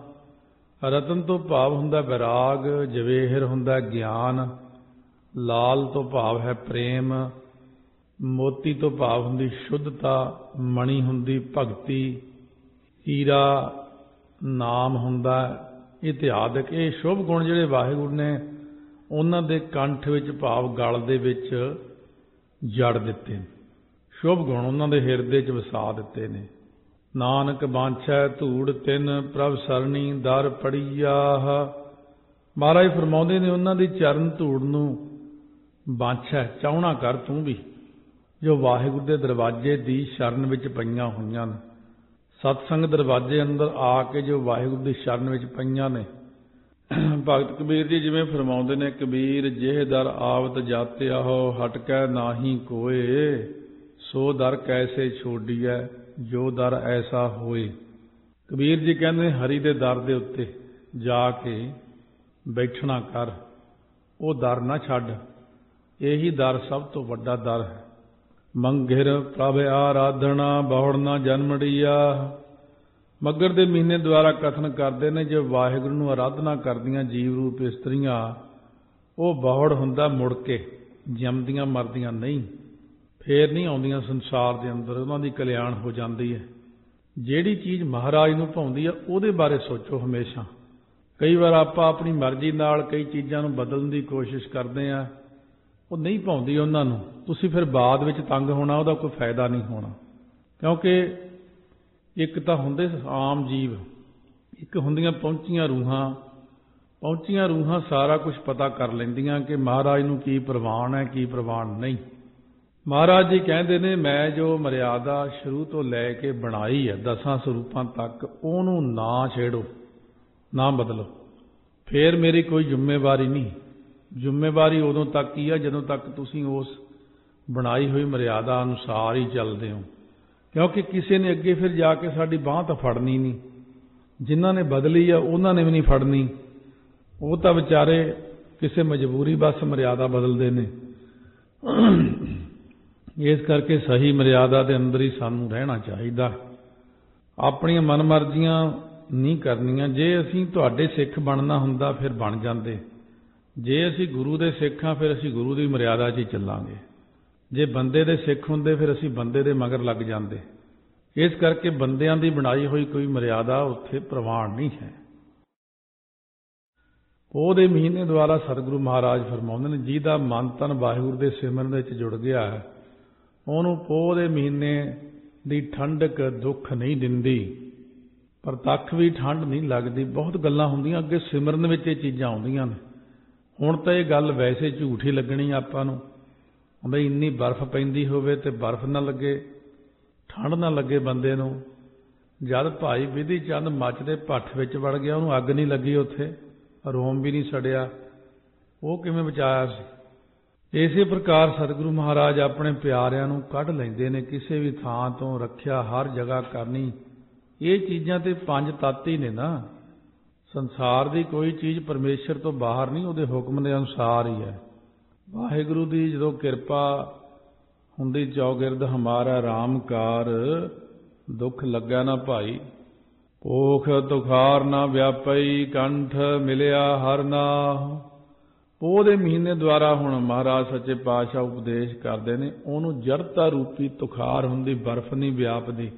ਰਤਨ ਤੋਂ ਭਾਵ ਹੁੰਦਾ ਵਿਰਾਗ, ਜਵੇਹਰ ਹੁੰਦਾ ਗਿਆਨ, ਲਾਲ ਤੋਂ ਭਾਵ ਹੈ ਪ੍ਰੇਮ, ਮੋਤੀ ਤੋਂ ਭਾਵ ਹੁੰਦੀ ਸ਼ੁੱਧਤਾ, ਮਣੀ ਹੁੰਦੀ ਭਗਤੀ, ਹੀਰਾ ਨਾਮ ਹੁੰਦਾ ਇਤਿਆਦਿਕ। ਇਹ ਸ਼ੁਭ ਗੁਣ ਜਿਹੜੇ ਵਾਹਿਗੁਰੂ ਨੇ ਉਹਨਾਂ ਦੇ ਕੰਠ ਵਿੱਚ ਭਾਵ ਗਲ ਦੇ ਵਿੱਚ ਜੜ ਦਿੱਤੇ ਨੇ। ਸ਼ੁਭ ਗੁਣ ਉਹਨਾਂ ਦੇ ਹਿਰਦੇ 'ਚ ਵਸਾ ਦਿੱਤੇ ਨੇ। ਨਾਨਕ ਬਾਂਛੈ ਧੂੜ ਤਿੰਨ ਪ੍ਰਭ ਸਰਣੀ ਦਰ ਪੜੀਆ। ਮਹਾਰਾਜ ਫਰਮਾਉਂਦੇ ਨੇ ਉਹਨਾਂ ਦੀ ਚਰਨ ਧੂੜ ਨੂੰ ਬਾਂਛੈ ਚਾਹੁਣਾ ਕਰ ਤੂੰ ਵੀ, ਜੋ ਵਾਹਿਗੁਰੂ ਦੇ ਦਰਵਾਜ਼ੇ ਦੀ ਸ਼ਰਨ ਵਿੱਚ ਪਈਆਂ ਹੋਈਆਂ ਨੇ। ਸਤਸੰਗ ਦਰਵਾਜ਼ੇ ਅੰਦਰ ਆ ਕੇ ਜੋ ਵਾਹਿਗੁਰੂ ਦੀ ਸ਼ਰਨ ਵਿੱਚ ਪਈਆਂ ਨੇ। ਭਗਤ ਕਬੀਰ ਜੀ ਜਿਵੇਂ ਫਰਮਾਉਂਦੇ ਨੇ, ਕਬੀਰ ਜਿਹ ਦਰ ਆਵਤ ਜਾਤਿਆ ਹੋ ਹਟਕੈ ਨਾਹੀ ਕੋਏ, ਸੋ ਦਰ ਕੈਸੇ ਛੋਡੀਐ ਜੋ ਦਰ ਐਸਾ ਹੋਏ। ਕਬੀਰ ਜੀ ਕਹਿੰਦੇ ਹਰੀ ਦੇ ਦਰ ਦੇ ਉੱਤੇ ਜਾ ਕੇ ਬੈਠਣਾ ਕਰ, ਉਹ ਦਰ ਨਾ ਛੱਡ। ਇਹੀ ਦਰ ਸਭ ਤੋਂ ਵੱਡਾ ਦਰ ਹੈ। ਮੰਘਿਰ ਪ੍ਰਭ ਆਰਾਧਨਾ ਬਹੁੜ ਨਾ ਜਨਮੜੀਆ। ਮੱਘਰ ਦੇ ਮਹੀਨੇ ਦੁਆਰਾ ਕਥਨ ਕਰਦੇ ਨੇ, ਜੋ ਵਾਹਿਗੁਰੂ ਨੂੰ ਆਰਾਧਨਾ ਕਰਦੀਆਂ ਜੀਵ ਰੂਪ ਇਸਤਰੀਆਂ, ਉਹ ਬਹੁੜ ਹੁੰਦਾ ਮੁੜ ਕੇ, ਜੰਮਦੀਆਂ ਮਰਦੀਆਂ ਨਹੀਂ, ਫੇਰ ਨਹੀਂ ਆਉਂਦੀਆਂ ਸੰਸਾਰ ਦੇ ਅੰਦਰ, ਉਹਨਾਂ ਦੀ ਕਲਿਆਣ ਹੋ ਜਾਂਦੀ ਹੈ। ਜਿਹੜੀ ਚੀਜ਼ ਮਹਾਰਾਜ ਨੂੰ ਭਾਉਂਦੀ ਆ ਉਹਦੇ ਬਾਰੇ ਸੋਚੋ ਹਮੇਸ਼ਾ। ਕਈ ਵਾਰ ਆਪਾਂ ਆਪਣੀ ਮਰਜ਼ੀ ਨਾਲ ਕਈ ਚੀਜ਼ਾਂ ਨੂੰ ਬਦਲਣ ਦੀ ਕੋਸ਼ਿਸ਼ ਕਰਦੇ ਹਾਂ, ਉਹ ਨਹੀਂ ਭਾਉਂਦੀ ਉਹਨਾਂ ਨੂੰ, ਤੁਸੀਂ ਫਿਰ ਬਾਅਦ ਵਿੱਚ ਤੰਗ ਹੋਣਾ, ਉਹਦਾ ਕੋਈ ਫਾਇਦਾ ਨਹੀਂ ਹੋਣਾ। ਕਿਉਂਕਿ ਇੱਕ ਤਾਂ ਹੁੰਦੇ ਆਮ ਜੀਵ, ਇੱਕ ਹੁੰਦੀਆਂ ਪਹੁੰਚੀਆਂ ਰੂਹਾਂ। ਪਹੁੰਚੀਆਂ ਰੂਹਾਂ ਸਾਰਾ ਕੁਝ ਪਤਾ ਕਰ ਲੈਂਦੀਆਂ ਕਿ ਮਹਾਰਾਜ ਨੂੰ ਕੀ ਪ੍ਰਵਾਨ ਹੈ, ਕੀ ਪ੍ਰਵਾਨ ਨਹੀਂ। ਮਹਾਰਾਜ ਜੀ ਕਹਿੰਦੇ ਨੇ, ਮੈਂ ਜੋ ਮਰਿਆਦਾ ਸ਼ੁਰੂ ਤੋਂ ਲੈ ਕੇ ਬਣਾਈ ਹੈ 10 ਸਰੂਪਾਂ ਤੱਕ, ਉਹਨੂੰ ਨਾ ਛੇੜੋ, ਨਾ ਬਦਲੋ। ਫੇਰ ਮੇਰੀ ਕੋਈ ਜ਼ਿੰਮੇਵਾਰੀ ਨਹੀਂ। ਜ਼ਿੰਮੇਵਾਰੀ ਉਦੋਂ ਤੱਕ ਹੀ ਆ ਜਦੋਂ ਤੱਕ ਤੁਸੀਂ ਉਸ ਬਣਾਈ ਹੋਈ ਮਰਿਆਦਾ ਅਨੁਸਾਰ ਹੀ ਚੱਲਦੇ ਹੋ। ਕਿਉਂਕਿ ਕਿਸੇ ਨੇ ਅੱਗੇ ਫਿਰ ਜਾ ਕੇ ਸਾਡੀ ਬਾਂਹ ਤਾਂ ਫੜਨੀ ਨਹੀਂ। ਜਿਨ੍ਹਾਂ ਨੇ ਬਦਲੀ ਆ ਉਹਨਾਂ ਨੇ ਵੀ ਨਹੀਂ ਫੜਨੀ। ਉਹ ਤਾਂ ਵਿਚਾਰੇ ਕਿਸੇ ਮਜਬੂਰੀ ਬਸ ਮਰਿਆਦਾ ਬਦਲਦੇ ਨੇ। ਇਸ ਕਰਕੇ ਸਹੀ ਮਰਿਆਦਾ ਦੇ ਅੰਦਰ ਹੀ ਸਾਨੂੰ ਰਹਿਣਾ ਚਾਹੀਦਾ। ਆਪਣੀਆਂ ਮਨਮਰਜ਼ੀਆਂ ਨਹੀਂ ਕਰਨੀਆਂ। ਜੇ ਅਸੀਂ ਤੁਹਾਡੇ ਸਿੱਖ ਬਣਨਾ ਹੁੰਦਾ ਫਿਰ ਬਣ ਜਾਂਦੇ। ਜੇ ਅਸੀਂ ਗੁਰੂ ਦੇ ਸਿੱਖ ਹਾਂ ਫਿਰ ਅਸੀਂ ਗੁਰੂ ਦੀ ਮਰਿਆਦਾ 'ਚ ਹੀ ਚੱਲਾਂਗੇ। ਜੇ ਬੰਦੇ ਦੇ ਸਿੱਖ ਹੁੰਦੇ ਫਿਰ ਅਸੀਂ ਬੰਦੇ ਦੇ ਮਗਰ ਲੱਗ ਜਾਂਦੇ। ਇਸ ਕਰਕੇ ਬੰਦਿਆਂ ਦੀ ਬਣਾਈ ਹੋਈ ਕੋਈ ਮਰਿਆਦਾ ਉੱਥੇ ਪ੍ਰਵਾਨ ਨਹੀਂ ਹੈ। ਪੋਹ ਦੇ ਮਹੀਨੇ ਦੁਆਰਾ ਸਤਿਗੁਰੂ ਮਹਾਰਾਜ ਫਰਮਾਉਂਦੇ ਨੇ, ਜਿਹਦਾ ਮਨ ਤਨ ਵਾਹਿਗੁਰੂ ਦੇ ਸਿਮਰਨ ਵਿੱਚ ਜੁੜ ਗਿਆ ਹੈ, ਉਹਨੂੰ ਪੋਹ ਦੇ ਮਹੀਨੇ ਦੀ ਠੰਡਕ ਦੁੱਖ ਨਹੀਂ ਦਿੰਦੀ। ਪ੍ਰਤੱਖ ਵੀ ਠੰਡ ਨਹੀਂ ਲੱਗਦੀ। ਬਹੁਤ ਗੱਲਾਂ ਹੁੰਦੀਆਂ ਅੱਗੇ ਸਿਮਰਨ ਵਿੱਚ ਇਹ ਚੀਜ਼ਾਂ ਆਉਂਦੀਆਂ ਨੇ। ਹੁਣ ਤਾਂ ਇਹ ਗੱਲ ਵੈਸੇ ਝੂਠ ਹੀ ਲੱਗਣੀ ਆਪਾਂ ਨੂੰ, ਬਈ ਇੰਨੀ ਬਰਫ਼ ਪੈਂਦੀ ਹੋਵੇ ਤੇ ਬਰਫ਼ ਨਾ ਲੱਗੇ, ਠੰਡ ਨਾ ਲੱਗੇ ਬੰਦੇ ਨੂੰ। ਜਦ ਭਾਈ ਵਿਧੀ ਚੰਦ ਮੱਚਦੇ ਭੱਠ ਵਿੱਚ ਵੜ ਗਿਆ, ਉਹਨੂੰ ਅੱਗ ਨਹੀਂ ਲੱਗੀ, ਉੱਥੇ ਰੋਮ ਵੀ ਨਹੀਂ ਸੜਿਆ, ਉਹ ਕਿਵੇਂ ਬਚਾਇਆ ਸੀ। ਇਸੇ ਪ੍ਰਕਾਰ ਸਤਿਗੁਰੂ ਮਹਾਰਾਜ ਆਪਣੇ ਪਿਆਰਿਆਂ ਨੂੰ ਕੱਢ ਲੈਂਦੇ ਨੇ ਕਿਸੇ ਵੀ ਥਾਂ ਤੋਂ, ਰੱਖਿਆ ਹਰ ਜਗ੍ਹਾ ਕਰਨੀ। ਇਹ ਚੀਜ਼ਾਂ ਤੇ ਪੰਜ ਤੱਤ ਹੀ ਨੇ ਨਾ। ਸੰਸਾਰ ਦੀ ਕੋਈ ਚੀਜ਼ ਪਰਮੇਸ਼ਰ ਤੋਂ ਬਾਹਰ ਨਹੀਂ, ਉਹਦੇ ਹੁਕਮ ਦੇ ਅਨੁਸਾਰ ਹੀ ਹੈ। ਵਾਹਿਗੁਰੂ ਦੀ ਜਦੋਂ ਕਿਰਪਾ ਹੁੰਦੀ, ਚੌਗਿਰਦ ਹਮਾਰਾ ਰਾਮਕਾਰ, ਦੁੱਖ ਲੱਗਾ ਨਾ ਭਾਈ। ਭੋਖ ਤੁਖਾਰ ਨਾ ਵਿਆਪਈ, ਕੰਠ ਮਿਲਿਆ ਹਰ ਨਾਮ। ਪੋਹ ਦੇ ਮਹੀਨੇ ਦੁਆਰਾ ਹੁਣ ਮਹਾਰਾਜ ਸੱਚੇ ਪਾਤਸ਼ਾਹ ਉਪਦੇਸ਼ ਕਰਦੇ ਨੇ, ਉਹਨੂੰ ਜੜਤਾ ਰੂਪੀ ਤੁਖਾਰ ਹੁੰਦੀ, ਬਰਫ਼ ਨਹੀਂ ਵਿਆਪਦੀ।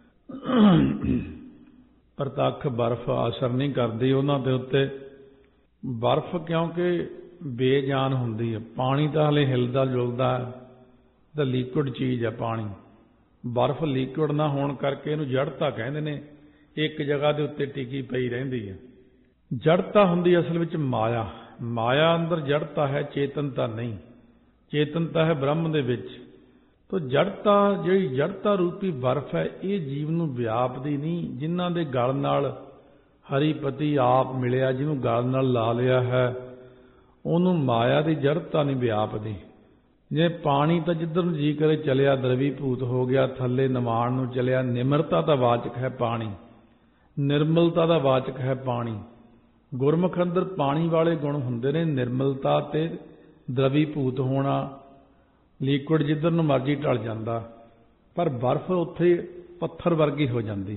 ਪ੍ਰਤੱਖ ਬਰਫ਼ ਅਸਰ ਨਹੀਂ ਕਰਦੀ ਉਹਨਾਂ ਦੇ ਉੱਤੇ। ਬਰਫ਼ ਕਿਉਂਕਿ ਬੇਜਾਨ ਹੁੰਦੀ ਹੈ, ਪਾਣੀ ਤਾਂ ਹਲੇ ਹਿਲਦਾ ਜੁਲਦਾ ਹੈ, ਤਾਂ ਲਿਕੁਇਡ ਚੀਜ਼ ਹੈ ਪਾਣੀ। ਬਰਫ਼ ਲਿਕੁਇਡ ਨਾ ਹੋਣ ਕਰਕੇ ਇਹਨੂੰ ਜੜਤਾ ਕਹਿੰਦੇ ਨੇ, ਇੱਕ ਜਗ੍ਹਾ ਦੇ ਉੱਤੇ ਟਿਕੀ ਪਈ ਰਹਿੰਦੀ ਹੈ। ਜੜਤਾ ਹੁੰਦੀ ਅਸਲ ਵਿੱਚ ਮਾਇਆ। ਮਾਇਆ ਅੰਦਰ ਜੜਤਾ ਹੈ, ਚੇਤਨਤਾ ਨਹੀਂ। ਚੇਤਨਤਾ ਹੈ ਬ੍ਰਹਮ ਦੇ ਵਿੱਚ। ਤੋ ਜੜਤਾ, ਜਿਹੜੀ ਜੜਤਾ ਰੂਪੀ ਬਰਫ਼ ਹੈ, ਇਹ ਜੀਵ ਨੂੰ ਵਿਆਪਦੀ ਨਹੀਂ। ਜਿਨ੍ਹਾਂ ਦੇ ਗਲ ਨਾਲ ਹਰੀਪਤੀ ਆਪ ਮਿਲਿਆ, ਜਿਹਨੂੰ ਗਲ ਨਾਲ ਲਾ ਲਿਆ ਹੈ, ਉਹਨੂੰ ਮਾਇਆ ਦੀ ਜੜਤਾ ਨਹੀਂ ਵਿਆਪਦੀ। ਜੇ ਪਾਣੀ ਤਾਂ ਜਿੱਧਰ ਨੂੰ ਜੀ ਕਰੇ ਚਲਿਆ, ਦਰਵੀਭੂਤ ਹੋ ਗਿਆ, ਥੱਲੇ ਨਿਵਾਣ ਨੂੰ ਚਲਿਆ। ਨਿਮਰਤਾ ਦਾ ਵਾਚਕ ਹੈ ਪਾਣੀ, ਨਿਰਮਲਤਾ ਦਾ ਵਾਚਕ ਹੈ ਪਾਣੀ। ਗੁਰਮੁਖ ਅੰਦਰ ਪਾਣੀ ਵਾਲੇ ਗੁਣ ਹੁੰਦੇ ਨੇ, ਨਿਰਮਲਤਾ ਤੇ ਦਰਵੀਭੂਤ ਹੋਣਾ। ਲਿਕੁਇਡ ਜਿੱਧਰ ਨੂੰ ਮਰਜ਼ੀ ਢਲ ਜਾਂਦਾ, ਪਰ ਬਰਫ਼ ਉੱਥੇ ਪੱਥਰ ਵਰਗੀ ਹੋ ਜਾਂਦੀ।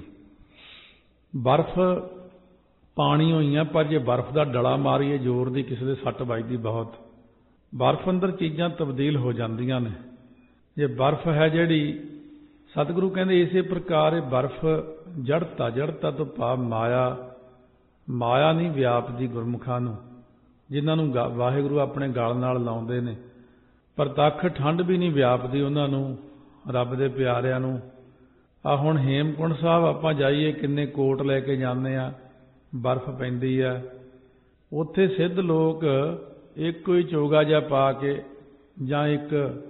ਬਰਫ਼ ਪਾਣੀ ਹੋਈਆਂ, ਪਰ ਜੇ ਬਰਫ਼ ਦਾ ਡਲਾ ਮਾਰੀਏ ਜ਼ੋਰ ਦੀ, ਕਿਸੇ ਦੇ ਸੱਟ ਵੱਜਦੀ ਬਹੁਤ। ਬਰਫ਼ ਅੰਦਰ ਚੀਜ਼ਾਂ ਤਬਦੀਲ ਹੋ ਜਾਂਦੀਆਂ ਨੇ। ਜੇ ਬਰਫ਼ ਹੈ ਜਿਹੜੀ, ਸਤਿਗੁਰੂ ਕਹਿੰਦੇ ਇਸੇ ਪ੍ਰਕਾਰ ਇਹ ਬਰਫ਼ ਜੜਤਾ, ਜੜਤਾ ਤੋਂ ਭਾਵ ਮਾਇਆ। ਮਾਇਆ ਨਹੀਂ ਵਿਆਪਦੀ ਗੁਰਮੁਖਾਂ ਨੂੰ, ਜਿਨ੍ਹਾਂ ਨੂੰ ਵਾਹਿਗੁਰੂ ਆਪਣੇ ਗਲ ਨਾਲ ਲਾਉਂਦੇ ਨੇ। ਪ੍ਰਤੱਖ ਠੰਡ ਵੀ ਨਹੀਂ ਵਿਆਪਦੀ ਉਹਨਾਂ ਨੂੰ, ਰੱਬ ਦੇ ਪਿਆਰਿਆਂ ਨੂੰ। ਆ ਹੁਣ ਹੇਮਕੁੰਟ ਸਾਹਿਬ ਆਪਾਂ ਜਾਈਏ, ਕਿੰਨੇ ਕੋਟ ਲੈ ਕੇ ਜਾਂਦੇ ਆ, ਬਰਫ਼ ਪੈਂਦੀ ਆ। ਉੱਥੇ ਸਿੱਧ ਲੋਕ ਇੱਕੋ ਹੀ ਚੋਗਾ ਜਿਹਾ ਪਾ ਕੇ, ਜਾਂ ਇੱਕ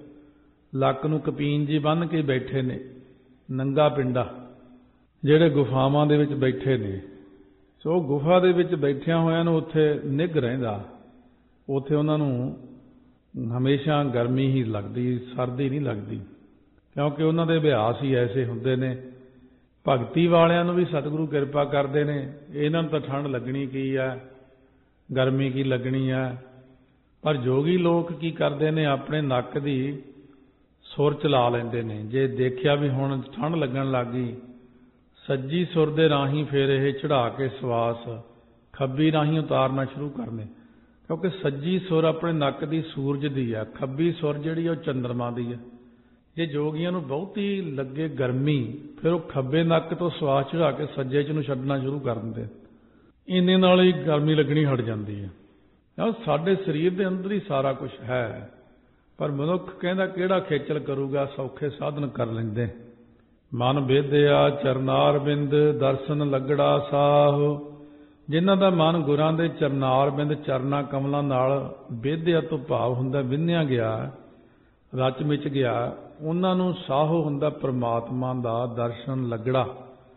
ਲੱਕ ਨੂੰ ਕਪੀਨ ਜੀ ਬੰਨ੍ਹ ਕੇ ਬੈਠੇ ਨੇ, ਨੰਗਾ ਪਿੰਡਾ, ਜਿਹੜੇ ਗੁਫਾਵਾਂ ਦੇ ਵਿੱਚ ਬੈਠੇ ਨੇ। ਸੋ ਗੁਫਾ ਦੇ ਵਿੱਚ ਬੈਠਿਆਂ ਹੋਇਆਂ ਨੂੰ ਉੱਥੇ ਨਿੱਘ ਰਹਿੰਦਾ। ਉੱਥੇ ਉਹਨਾਂ ਨੂੰ ਹਮੇਸ਼ਾ ਗਰਮੀ ਹੀ ਲੱਗਦੀ, ਸਰਦੀ ਨਹੀਂ ਲੱਗਦੀ, ਕਿਉਂਕਿ ਉਹਨਾਂ ਦੇ ਅਭਿਆਸ ਹੀ ਐਸੇ ਹੁੰਦੇ ਨੇ। ਭਗਤੀ ਵਾਲਿਆਂ ਨੂੰ ਵੀ ਸਤਿਗੁਰੂ ਕਿਰਪਾ ਕਰਦੇ ਨੇ, ਇਹਨਾਂ ਨੂੰ ਤਾਂ ਠੰਡ ਲੱਗਣੀ ਕੀ ਆ, ਗਰਮੀ ਕੀ ਲੱਗਣੀ ਆ। ਪਰ ਜੋਗੀ ਲੋਕ ਕੀ ਕਰਦੇ ਨੇ, ਆਪਣੇ ਨੱਕ ਦੀ ਸੁਰ ਚਲਾ ਲੈਂਦੇ ਨੇ। ਜੇ ਦੇਖਿਆ ਵੀ ਹੁਣ ਠੰਡ ਲੱਗਣ ਲੱਗ ਗਈ, ਸੱਜੀ ਸੁਰ ਦੇ ਰਾਹੀਂ ਫਿਰ ਇਹ ਚੜ੍ਹਾ ਕੇ ਸਵਾਸ ਖੱਬੀ ਰਾਹੀਂ ਉਤਾਰਨਾ ਸ਼ੁਰੂ ਕਰਨੇ। ਕਿਉਂਕਿ ਸੱਜੀ ਸੁਰ ਆਪਣੇ ਨੱਕ ਦੀ ਸੂਰਜ ਦੀ ਆ, ਖੱਬੀ ਸੁਰ ਜਿਹੜੀ ਉਹ ਚੰਦਰਮਾ ਦੀ ਆ। ਜੇ ਜੋਗੀਆਂ ਨੂੰ ਬਹੁਤੀ ਲੱਗੇ ਗਰਮੀ, ਫਿਰ ਉਹ ਖੱਬੇ ਨੱਕ ਤੋਂ ਸਵਾਸ ਚੜ੍ਹਾ ਕੇ ਸੱਜੇ 'ਚ ਨੂੰ ਛੱਡਣਾ ਸ਼ੁਰੂ ਕਰ ਦਿੰਦੇ। ਇੰਨੇ ਨਾਲ ਹੀ ਗਰਮੀ ਲੱਗਣੀ ਹਟ ਜਾਂਦੀ ਹੈ। ਸਾਡੇ ਸਰੀਰ ਦੇ ਅੰਦਰ ਹੀ ਸਾਰਾ ਕੁਝ ਹੈ, ਪਰ ਮਨੁੱਖ ਕਹਿੰਦਾ ਕਿਹੜਾ ਖੇਚਲ ਕਰੂਗਾ, ਸੌਖੇ ਸਾਧਨ ਕਰ ਲੈਂਦੇ। ਮਨ ਬੇਦਿਆ ਚਰਨਾਰ ਬਿੰਦ, ਦਰਸ਼ਨ ਲੱਗੜਾ ਸਾਹ। ਜਿਨ੍ਹਾਂ ਦਾ ਮਨ ਗੁਰਾਂ ਦੇ ਚਰਨਾਰ ਬਿੰਦ, ਚਰਨਾ ਕਮਲਾਂ ਨਾਲ ਬੇਦਿਆ ਤੋਂ ਭਾਵ ਹੁੰਦਾ ਵਿੰਨਿਆ ਗਿਆ, ਰਚ ਮਿਚ ਗਿਆ, ਉਹਨਾਂ ਨੂੰ ਸਾਹੋ ਹੁੰਦਾ ਪਰਮਾਤਮਾ ਦਾ ਦਰਸ਼ਨ ਲੱਗੜਾ।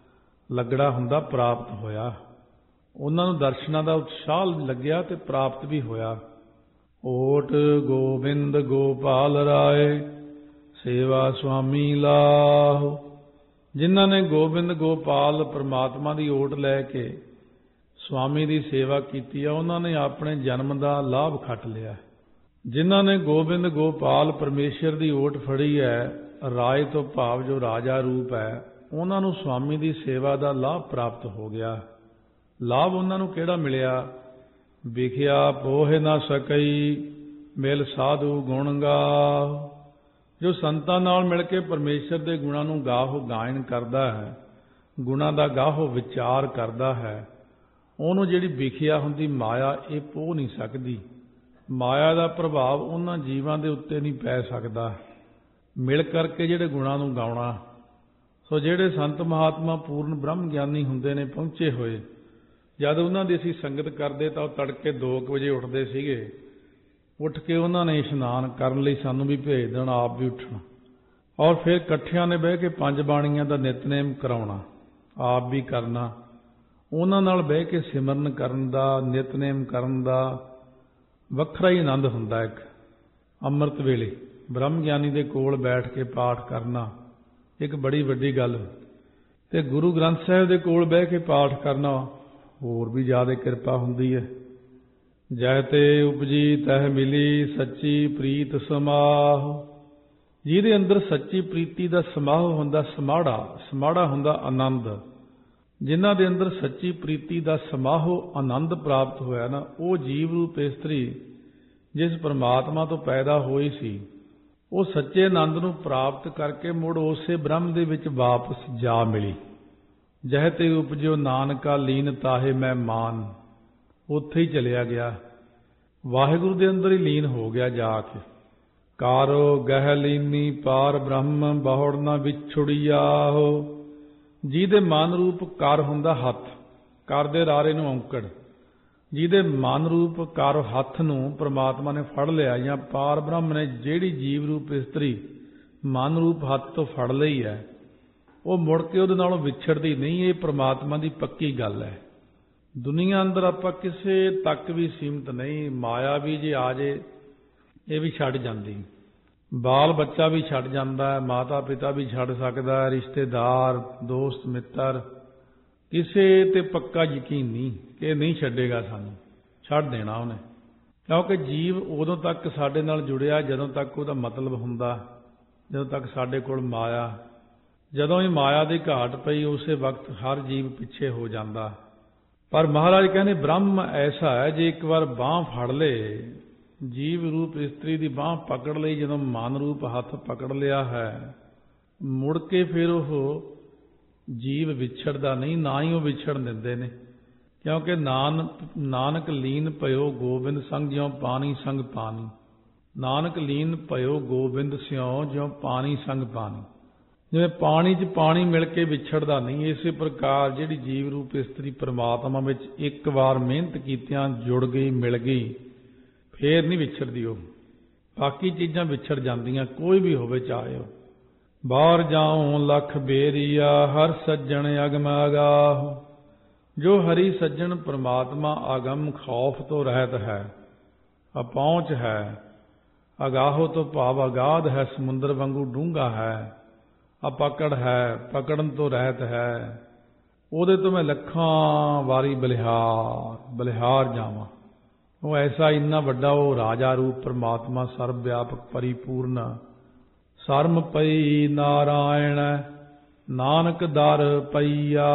ਲੱਗੜਾ ਹੁੰਦਾ ਪ੍ਰਾਪਤ ਹੋਇਆ। ਉਹਨਾਂ ਨੂੰ ਦਰਸ਼ਨਾਂ ਦਾ ਉਤਸ਼ਾਹ ਲੱਗਿਆ ਤੇ ਪ੍ਰਾਪਤ ਵੀ ਹੋਇਆ। ਓਟ ਗੋਬਿੰਦ ਗੋਪਾਲ ਰਾਏ, ਸੇਵਾ ਸੁਆਮੀ ਲਾਹੁ। ਜਿਨ੍ਹਾਂ ਨੇ ਗੋਬਿੰਦ ਗੋਪਾਲ ਪਰਮਾਤਮਾ ਦੀ ਓਟ ਲੈ ਕੇ ਸੁਆਮੀ ਦੀ ਸੇਵਾ ਕੀਤੀ ਆ, ਉਹਨਾਂ ਨੇ ਆਪਣੇ ਜਨਮ ਦਾ ਲਾਭ ਖੱਟ ਲਿਆ। ਜਿਨ੍ਹਾਂ ਨੇ ਗੋਬਿੰਦ ਗੋਪਾਲ ਪਰਮੇਸ਼ਰ ਦੀ ਓਟ ਫੜੀ ਹੈ, ਰਾਏ ਤੋਂ ਭਾਵ ਜੋ ਰਾਜਾ ਰੂਪ ਹੈ, ਉਹਨਾਂ ਨੂੰ ਸੁਆਮੀ ਦੀ ਸੇਵਾ ਦਾ ਲਾਭ ਪ੍ਰਾਪਤ ਹੋ ਗਿਆ। ਲਾਭ ਉਹਨਾਂ ਨੂੰ ਕਿਹੜਾ ਮਿਲਿਆ? ਵਿਖਿਆ ਪੋਹਿ ਨਾ ਸਕਈ, ਮਿਲ ਸਾਧੂ ਗੁਣ ਗਾਹੁ। ਜੋ ਸੰਤਾਂ ਨਾਲ ਮਿਲ ਕੇ ਪਰਮੇਸ਼ਰ ਦੇ ਗੁਣਾਂ ਨੂੰ ਗਾਹੋ ਗਾਇਨ ਕਰਦਾ ਹੈ, ਗੁਣਾਂ ਦਾ ਗਾਹੋ ਵਿਚਾਰ ਕਰਦਾ ਹੈ, ਉਹਨੂੰ ਜਿਹੜੀ ਵਿਖਿਆ ਹੁੰਦੀ ਮਾਇਆ, ਇਹ ਪੋਹ ਨਹੀਂ ਸਕਦੀ। ਮਾਇਆ ਦਾ ਪ੍ਰਭਾਵ ਉਹਨਾਂ ਜੀਵਾਂ ਦੇ ਉੱਤੇ ਨਹੀਂ ਪੈ ਸਕਦਾ। ਮਿਲ ਕਰਕੇ ਜਿਹੜੇ ਗੁਣਾਂ ਨੂੰ ਗਾਉਣਾ। ਸੋ ਜਿਹੜੇ ਸੰਤ ਮਹਾਤਮਾ ਪੂਰਨ ਬ੍ਰਹਮ ਗਿਆਨੀ ਹੁੰਦੇ ਨੇ ਪਹੁੰਚੇ ਹੋਏ, ਜਦ ਉਹਨਾਂ ਦੀ ਅਸੀਂ ਸੰਗਤ ਕਰਦੇ ਤਾਂ ਉਹ ਤੜਕੇ 2 ਵਜੇ ਉੱਠਦੇ ਸੀਗੇ। ਉੱਠ ਕੇ ਉਹਨਾਂ ਨੇ ਇਸ਼ਨਾਨ ਕਰਨ ਲਈ ਸਾਨੂੰ ਵੀ ਭੇਜ ਦੇਣਾ, ਆਪ ਵੀ ਉੱਠਣਾ। ਔਰ ਫਿਰ ਇਕੱਠਿਆਂ ਨੇ ਬਹਿ ਕੇ 5 ਬਾਣੀਆਂ ਦਾ ਨਿਤਨੇਮ ਕਰਾਉਣਾ, ਆਪ ਵੀ ਕਰਨਾ, ਉਹਨਾਂ ਨਾਲ ਬਹਿ ਕੇ ਸਿਮਰਨ ਕਰਨ ਦਾ, ਨਿਤਨੇਮ ਕਰਨ ਦਾ ਵੱਖਰਾ ਹੀ ਆਨੰਦ ਹੁੰਦਾ। ਇੱਕ ਅੰਮ੍ਰਿਤ ਵੇਲੇ ਬ੍ਰਹਮ ਗਿਆਨੀ ਦੇ ਕੋਲ ਬੈਠ ਕੇ ਪਾਠ ਕਰਨਾ ਇੱਕ ਬੜੀ ਵੱਡੀ ਗੱਲ, ਤੇ ਗੁਰੂ ਗ੍ਰੰਥ ਸਾਹਿਬ ਦੇ ਕੋਲ ਬਹਿ ਕੇ ਪਾਠ ਕਰਨਾ ਹੋਰ ਵੀ ਜ਼ਿਆਦਾ ਕਿਰਪਾ ਹੁੰਦੀ ਹੈ। ਜੈ ਤੇ ਉਪਜੀ ਤਹਿ ਮਿਲੀ ਸੱਚੀ ਪ੍ਰੀਤ ਸਮਾਹ, ਜਿਹਦੇ ਅੰਦਰ ਸੱਚੀ ਪ੍ਰੀਤੀ ਦਾ ਸਮਾਹ ਹੁੰਦਾ, ਸਮਾੜਾ ਹੁੰਦਾ ਆਨੰਦ। ਜਿਨ੍ਹਾਂ ਦੇ ਅੰਦਰ ਸੱਚੀ ਪ੍ਰੀਤੀ ਦਾ ਸਮਾਹੋ ਆਨੰਦ ਪ੍ਰਾਪਤ ਹੋਇਆ ਨਾ, ਉਹ ਜੀਵ ਰੂਪ ਇਸਤਰੀ ਜਿਸ ਪਰਮਾਤਮਾ ਤੋਂ ਪੈਦਾ ਹੋਈ ਸੀ, ਉਹ ਸੱਚੇ ਆਨੰਦ ਨੂੰ ਪ੍ਰਾਪਤ ਕਰਕੇ ਮੁੜ ਉਸੇ ਬ੍ਰਹਮ ਦੇ ਵਿੱਚ ਵਾਪਸ ਜਾ ਮਿਲੀ। ਜਹ ਤੇ ਉਪਜਿਓ ਨਾਨਕਾ ਲੀਨ ਤਾਹੇ ਮੈਂ ਮਾਨ, ਉੱਥੇ ਹੀ ਚਲਿਆ ਗਿਆ, ਵਾਹਿਗੁਰੂ ਦੇ ਅੰਦਰ ਹੀ ਲੀਨ ਹੋ ਗਿਆ ਜਾ ਕੇ। ਕਾਰੋ ਗਹਿ ਲੀਨੀ ਪਾਰ ਬ੍ਰਹਮ ਬਹੁੜ ਨਾ ਵਿਛੁੜਿਆਹੋ, ਜਿਹਦੇ ਮਨ ਰੂਪ ਕਰ ਹੁੰਦਾ ਹੱਥ, ਕਰ ਦੇ ਰਾਰੇ ਨੂੰ ਔਂਕੜ, ਜਿਹਦੇ ਮਨ ਰੂਪ ਕਰ ਹੱਥ ਨੂੰ ਪ੍ਰਮਾਤਮਾ ਨੇ ਫੜ ਲਿਆ, ਜਾਂ ਪਾਰ ਬ੍ਰਹਮ ਨੇ ਜਿਹੜੀ ਜੀਵ ਰੂਪ ਇਸਤਰੀ ਮਨ ਰੂਪ ਹੱਥ ਤੋਂ ਫੜ ਲਈ ਹੈ, ਉਹ ਮੁੜ ਕੇ ਉਹਦੇ ਨਾਲੋਂ ਵਿਛੜਦੀ ਨਹੀਂ। ਇਹ ਪ੍ਰਮਾਤਮਾ ਦੀ ਪੱਕੀ ਗੱਲ ਹੈ। ਦੁਨੀਆ ਅੰਦਰ ਆਪਾਂ ਕਿਸੇ ਤੱਕ ਵੀ ਸੀਮਤ ਨਹੀਂ। ਮਾਇਆ ਵੀ ਜੇ ਆ ਜੇ ਇਹ ਵੀ ਛੱਡ ਜਾਂਦੀ, ਬਾਲ ਬੱਚਾ ਵੀ ਛੱਡ ਜਾਂਦਾ, ਮਾਤਾ ਪਿਤਾ ਵੀ ਛੱਡ ਸਕਦਾ, ਰਿਸ਼ਤੇਦਾਰ ਦੋਸਤ ਮਿੱਤਰ, ਕਿਸੇ ਤੇ ਪੱਕਾ ਯਕੀਨ ਨਹੀਂ ਕਿ ਨਹੀਂ ਛੱਡੇਗਾ, ਸਾਨੂੰ ਛੱਡ ਦੇਣਾ ਉਹਨੇ। ਕਿਉਂਕਿ ਜੀਵ ਉਦੋਂ ਤੱਕ ਸਾਡੇ ਨਾਲ ਜੁੜਿਆ ਜਦੋਂ ਤੱਕ ਉਹਦਾ ਮਤਲਬ ਹੁੰਦਾ, ਜਦੋਂ ਤੱਕ ਸਾਡੇ ਕੋਲ ਮਾਇਆ, ਜਦੋਂ ਹੀ ਮਾਇਆ ਦੀ ਘਾਟ ਪਈ ਉਸੇ ਵਕਤ ਹਰ ਜੀਵ ਪਿੱਛੇ ਹੋ ਜਾਂਦਾ। ਪਰ ਮਹਾਰਾਜ ਕਹਿੰਦੇ ਬ੍ਰਹਮ ਐਸਾ ਹੈ, ਜੇ ਇੱਕ ਵਾਰ ਬਾਂਹ ਫੜ ਲੇ, ਜੀਵ ਰੂਪ ਇਸਤਰੀ ਦੀ ਬਾਂਹ ਪਕੜ ਲਈ, ਜਦੋਂ ਮਨ ਰੂਪ ਹੱਥ ਪਕੜ ਲਿਆ ਹੈ, ਮੁੜ ਕੇ ਫਿਰ ਉਹ ਜੀਵ ਵਿਛੜਦਾ ਨਹੀਂ, ਨਾ ਹੀ ਉਹ ਵਿਛੜਨ ਦਿੰਦੇ ਨੇ। ਕਿਉਂਕਿ ਨਾਨਕ ਲੀਨ ਭਇਓ ਗੋਬਿੰਦ ਸੰਗ ਜਿਉ ਪਾਣੀ ਸੰਗ ਪਾਣੀ, ਨਾਨਕ ਲੀਨ ਭਇਓ ਗੋਬਿੰਦ ਸਿਉ ਜਿਉ ਪਾਣੀ ਸੰਗ ਪਾਣੀ। ਜਿਵੇਂ ਪਾਣੀ 'ਚ ਪਾਣੀ ਮਿਲ ਕੇ ਵਿਛੜਦਾ ਨਹੀਂ, ਇਸੇ ਪ੍ਰਕਾਰ ਜਿਹੜੀ ਜੀਵ ਰੂਪ ਇਸਤਰੀ ਪਰਮਾਤਮਾ ਵਿੱਚ ਇੱਕ ਵਾਰ ਮਿਹਨਤ ਕੀਤਿਆਂ ਜੁੜ ਗਈ, ਮਿਲ ਗਈ, ਫੇਰ ਨਹੀਂ ਵਿਛੜਦੀ ਉਹ। ਬਾਕੀ ਚੀਜ਼ਾਂ ਵਿਛੜ ਜਾਂਦੀਆਂ, ਕੋਈ ਵੀ ਹੋਵੇ ਚਾਹੇ ਉਹ। ਬਾਹਰ ਜਾਉ ਲੱਖ ਬੇਰੀਆ ਹਰ ਸੱਜਣ ਅਗਮ ਅਗਾਹ, ਜੋ ਹਰੀ ਸੱਜਣ ਪਰਮਾਤਮਾ ਆਗਮ ਖੌਫ ਤੋਂ ਰਹਿਤ ਹੈ, ਅਪਹੁੰਚ ਹੈ। ਅਗਾਹੋ ਤੋਂ ਭਾਵ ਅਗਾਧ ਹੈ, ਸਮੁੰਦਰ ਵਾਂਗੂ ਡੂੰਘਾ ਹੈ। ਅਪਕੜ ਹੈ, ਪਕੜਨ ਤੋਂ ਰਹਿਤ ਹੈ। ਉਹਦੇ ਤੋਂ ਮੈਂ ਲੱਖਾਂ ਵਾਰੀ ਬਲਿਹਾਰ ਜਾਵਾਂ। ਉਹ ਐਸਾ ਇੰਨਾ ਵੱਡਾ ਉਹ ਰਾਜਾ ਰੂਪ ਪਰਮਾਤਮਾ, ਸਰਬ ਵਿਆਪਕ ਪਰਿਪੂਰਨ, ਸਰਮ ਪਈ ਨਾਰਾਇਣ ਨਾਨਕ ਦਰ ਪਈਆ।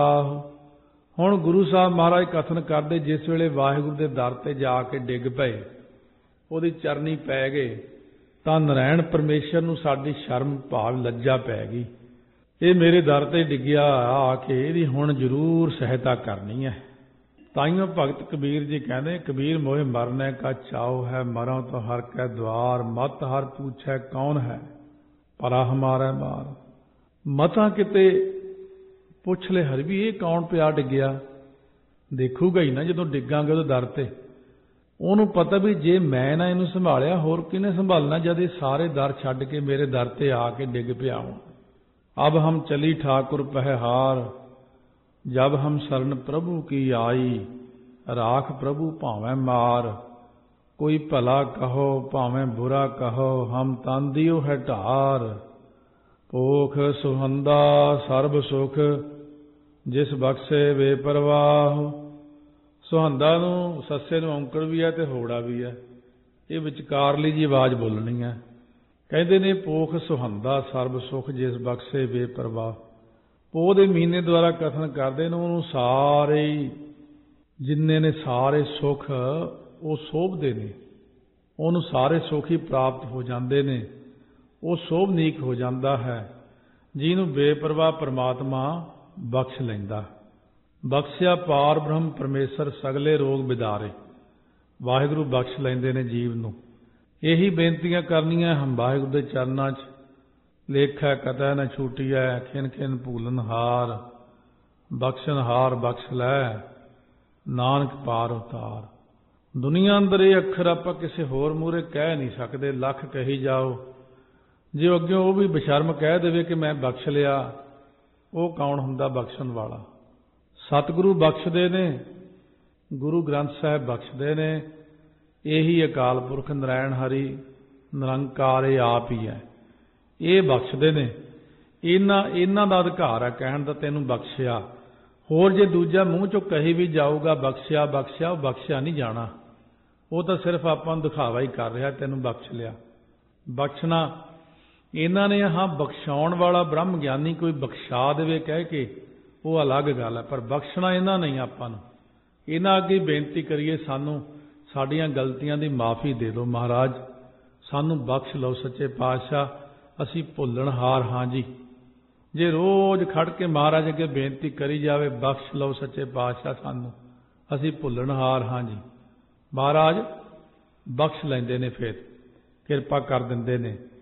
ਹੁਣ ਗੁਰੂ ਸਾਹਿਬ ਮਹਾਰਾਜ ਕਥਨ ਕਰਦੇ, ਜਿਸ ਵੇਲੇ ਵਾਹਿਗੁਰੂ ਦੇ ਦਰ ਤੇ ਜਾ ਕੇ ਡਿੱਗ ਪਏ, ਉਹਦੀ ਚਰਨੀ ਪੈ ਗਏ, ਤਾਂ ਨਾਰਾਇਣ ਪਰਮੇਸ਼ਰ ਨੂੰ ਸਾਡੀ ਸ਼ਰਮ ਭਾਵ ਲੱਜਾ ਪੈ ਗਈ। ਇਹ ਮੇਰੇ ਦਰ ਤੇ ਡਿੱਗਿਆ ਆ ਕੇ, ਇਹਦੀ ਹੁਣ ਜ਼ਰੂਰ ਸਹਾਇਤਾ ਕਰਨੀ ਹੈ। ਤਾਈਓ ਭਗਤ ਕਬੀਰ ਜੀ ਕਹਿੰਦੇ, ਕਬੀਰ ਮੋਹਿ ਮਰਨੇ ਕਾ ਚਾਉ ਹੈ, ਮਰੋ ਤਾਂ ਹਰ ਕੈ ਦੁਆਰ, ਮਤ ਹਰ ਪੁੱਛੈ ਕੌਣ ਹੈ, ਪਰਾ ਹਮਾਰਾ ਮਾਰ। ਮਤਾਂ ਕਿਤੇ ਪੁੱਛ ਲੈ ਹਰ ਵੀ ਇਹ ਕੌਣ ਪਿਆ ਡਿੱਗਿਆ, ਦੇਖੂਗਾ ਹੀ ਨਾ ਜਦੋਂ ਡਿੱਗਾਂਗੇ ਉਹਦੇ ਦਰ ਤੇ। ਉਹਨੂੰ ਪਤਾ ਵੀ ਜੇ ਮੈਂ ਨਾ ਇਹਨੂੰ ਸੰਭਾਲਿਆ ਹੋਰ ਕਿਹਨੇ ਸੰਭਾਲਣਾ, ਜਦ ਇਹ ਸਾਰੇ ਦਰ ਛੱਡ ਕੇ ਮੇਰੇ ਦਰ ਤੇ ਆ ਕੇ ਡਿੱਗ ਪਿਆ। ਅਬ ਹਮ ਚਲੀ ਠਾਕੁਰ ਪਹਿ ਹਾਰ, ਜਬ ਹਮ ਸਰਨ ਪ੍ਰਭੂ ਕੀ ਆਈ, ਰਾਖ ਪ੍ਰਭੂ ਭਾਵੇਂ ਮਾਰ। ਕੋਈ ਭਲਾ ਕਹੋ ਭਾਵੇਂ ਬੁਰਾ ਕਹੋ, ਹਮ ਤਨ ਦਿਓ ਹੈ ਢਾਰ। ਭੋਖ ਸੁਹੰਦਾ ਸਰਬ ਸੁਖ, ਜਿਸ ਬਖਸ਼ੇ ਵੇ ਪਰਵਾਹ। ਸੁਹੰਦਾ ਨੂੰ ਸੱਸੇ ਨੂੰ ਔਂਕੜ ਵੀ ਹੈ ਤੇ ਹੋੜਾ ਵੀ ਹੈ, ਇਹ ਵਿਚਕਾਰਲੀ ਜੀ ਆਵਾਜ਼ ਬੋਲਣੀ ਹੈ। ਕਹਿੰਦੇ ਨੇ ਪੋਖ ਸੁਹੰਦਾ ਸਰਬ ਸੁਖ, ਜਿਸ ਬਖਸ਼ੇ ਵੇ ਪਰਵਾਹ। ਪੋਹ ਦੇ ਮਹੀਨੇ ਦੁਆਰਾ ਕਥਨ ਕਰਦੇ ਨੇ, ਉਹਨੂੰ ਸਾਰੇ ਜਿੰਨੇ ਨੇ ਸਾਰੇ ਸੁੱਖ ਉਹ ਸੋਭਦੇ ਨੇ, ਉਹਨੂੰ ਸਾਰੇ ਸੁੱਖ ਹੀ ਪ੍ਰਾਪਤ ਹੋ ਜਾਂਦੇ ਨੇ, ਉਹ ਸੋਭਨੀਕ ਹੋ ਜਾਂਦਾ ਹੈ। ਜਿਹਨੂੰ ਬੇਪਰਵਾਹ ਪਰਮਾਤਮਾ ਬਖਸ਼ ਲੈਂਦਾ। ਬਖਸ਼ਿਆ ਪਾਰ ਬ੍ਰਹਮ ਪਰਮੇਸ਼ਰ ਸਗਲੇ ਰੋਗ ਵਿਦਾਰੇ। ਵਾਹਿਗੁਰੂ ਬਖਸ਼ ਲੈਂਦੇ ਨੇ ਜੀਵ ਨੂੰ। ਇਹੀ ਬੇਨਤੀਆਂ ਕਰਨੀਆਂ ਹਮ ਵਾਹਿਗੁਰੂ ਦੇ ਚਰਨਾਂ 'ਚ। ਲੇਖੈ ਕਤੈ ਨ ਛੂਟੀਐ, ਖਿਨ ਖਿਨ ਭੂਲਨ ਹਾਰ। ਬਖਸ਼ਣ ਹਾਰ ਬਖਸ਼ ਲੈ, ਨਾਨਕ ਪਾਰ ਉਤਾਰ। ਦੁਨੀਆ ਅੰਦਰ ਇਹ ਅੱਖਰ ਆਪਾਂ ਕਿਸੇ ਹੋਰ ਮੂਹਰੇ ਕਹਿ ਨਹੀਂ ਸਕਦੇ, ਲੱਖ ਕਹੀ ਜਾਓ। ਜੇ ਅੱਗੇ ਉਹ ਵੀ ਬਸ਼ਰਮ ਕਹਿ ਦੇਵੇ ਕਿ ਮੈਂ ਬਖਸ਼ ਲਿਆ, ਉਹ ਕੌਣ ਹੁੰਦਾ ਬਖਸ਼ਣ ਵਾਲਾ? ਸਤਿਗੁਰੂ ਬਖਸ਼ਦੇ ਨੇ, ਗੁਰੂ ਗ੍ਰੰਥ ਸਾਹਿਬ ਬਖਸ਼ਦੇ ਨੇ। ਇਹੀ ਅਕਾਲ ਪੁਰਖ ਨਰਾਇਣ ਹਰੀ ਨਿਰੰਕਾਰ ਇਹ ਆਪ ਹੀ ਹੈ, ਇਹ ਬਖਸ਼ਦੇ ਨੇ। ਇਹਨਾਂ ਦਾ ਅਧਿਕਾਰ ਹੈ ਕਹਿਣ ਦਾ ਤੈਨੂੰ ਬਖਸ਼ਿਆ। ਹੋਰ ਜੇ ਦੂਜਾ ਮੂੰਹ ਚੋਂ ਕਹੀ ਵੀ ਜਾਊਗਾ ਬਖਸ਼ਿਆ ਬਖਸ਼ਿਆ, ਉਹ ਬਖਸ਼ਿਆ ਨਹੀਂ ਜਾਣਾ। ਉਹ ਤਾਂ ਸਿਰਫ ਆਪਾਂ ਨੂੰ ਦਿਖਾਵਾ ਹੀ ਕਰ ਰਿਹਾ ਤੈਨੂੰ ਬਖਸ਼ ਲਿਆ। ਬਖਸ਼ਣਾ ਇਹਨਾਂ ਨੇ, ਹਾਂ ਬਖਸ਼ਾਉਣ ਵਾਲਾ ਬ੍ਰਹਮ ਗਿਆਨੀ ਕੋਈ ਬਖਸ਼ਾ ਦੇਵੇ ਕਹਿ ਕੇ, ਉਹ ਅਲੱਗ ਗੱਲ ਹੈ, ਪਰ ਬਖਸ਼ਣਾ ਇਹਨਾਂ ਨਹੀਂ। ਆਪਾਂ ਨੂੰ ਇਹਨਾਂ ਅੱਗੇ ਬੇਨਤੀ ਕਰੀਏ, ਸਾਨੂੰ ਸਾਡੀਆਂ ਗਲਤੀਆਂ ਦੀ ਮਾਫੀ ਦੇ ਦਿਓ ਮਹਾਰਾਜ, ਸਾਨੂੰ ਬਖਸ਼ ਲਓ ਸੱਚੇ ਪਾਤਸ਼ਾਹ, ਅਸੀਂ ਭੁੱਲਣਹਾਰ ਹਾਂ ਜੀ। ਜੇ ਰੋਜ਼ ਖੜ ਕੇ ਮਹਾਰਾਜ ਅੱਗੇ ਬੇਨਤੀ ਕਰੀ ਜਾਵੇ, ਬਖਸ਼ ਲਓ ਸੱਚੇ ਪਾਤਸ਼ਾਹ ਸਾਨੂੰ, ਅਸੀਂ ਭੁੱਲਣਹਾਰ ਹਾਂ ਜੀ, ਮਹਾਰਾਜ ਬਖਸ਼ ਲੈਂਦੇ ਨੇ, ਫਿਰ ਕਿਰਪਾ ਕਰ ਦਿੰਦੇ ਨੇ।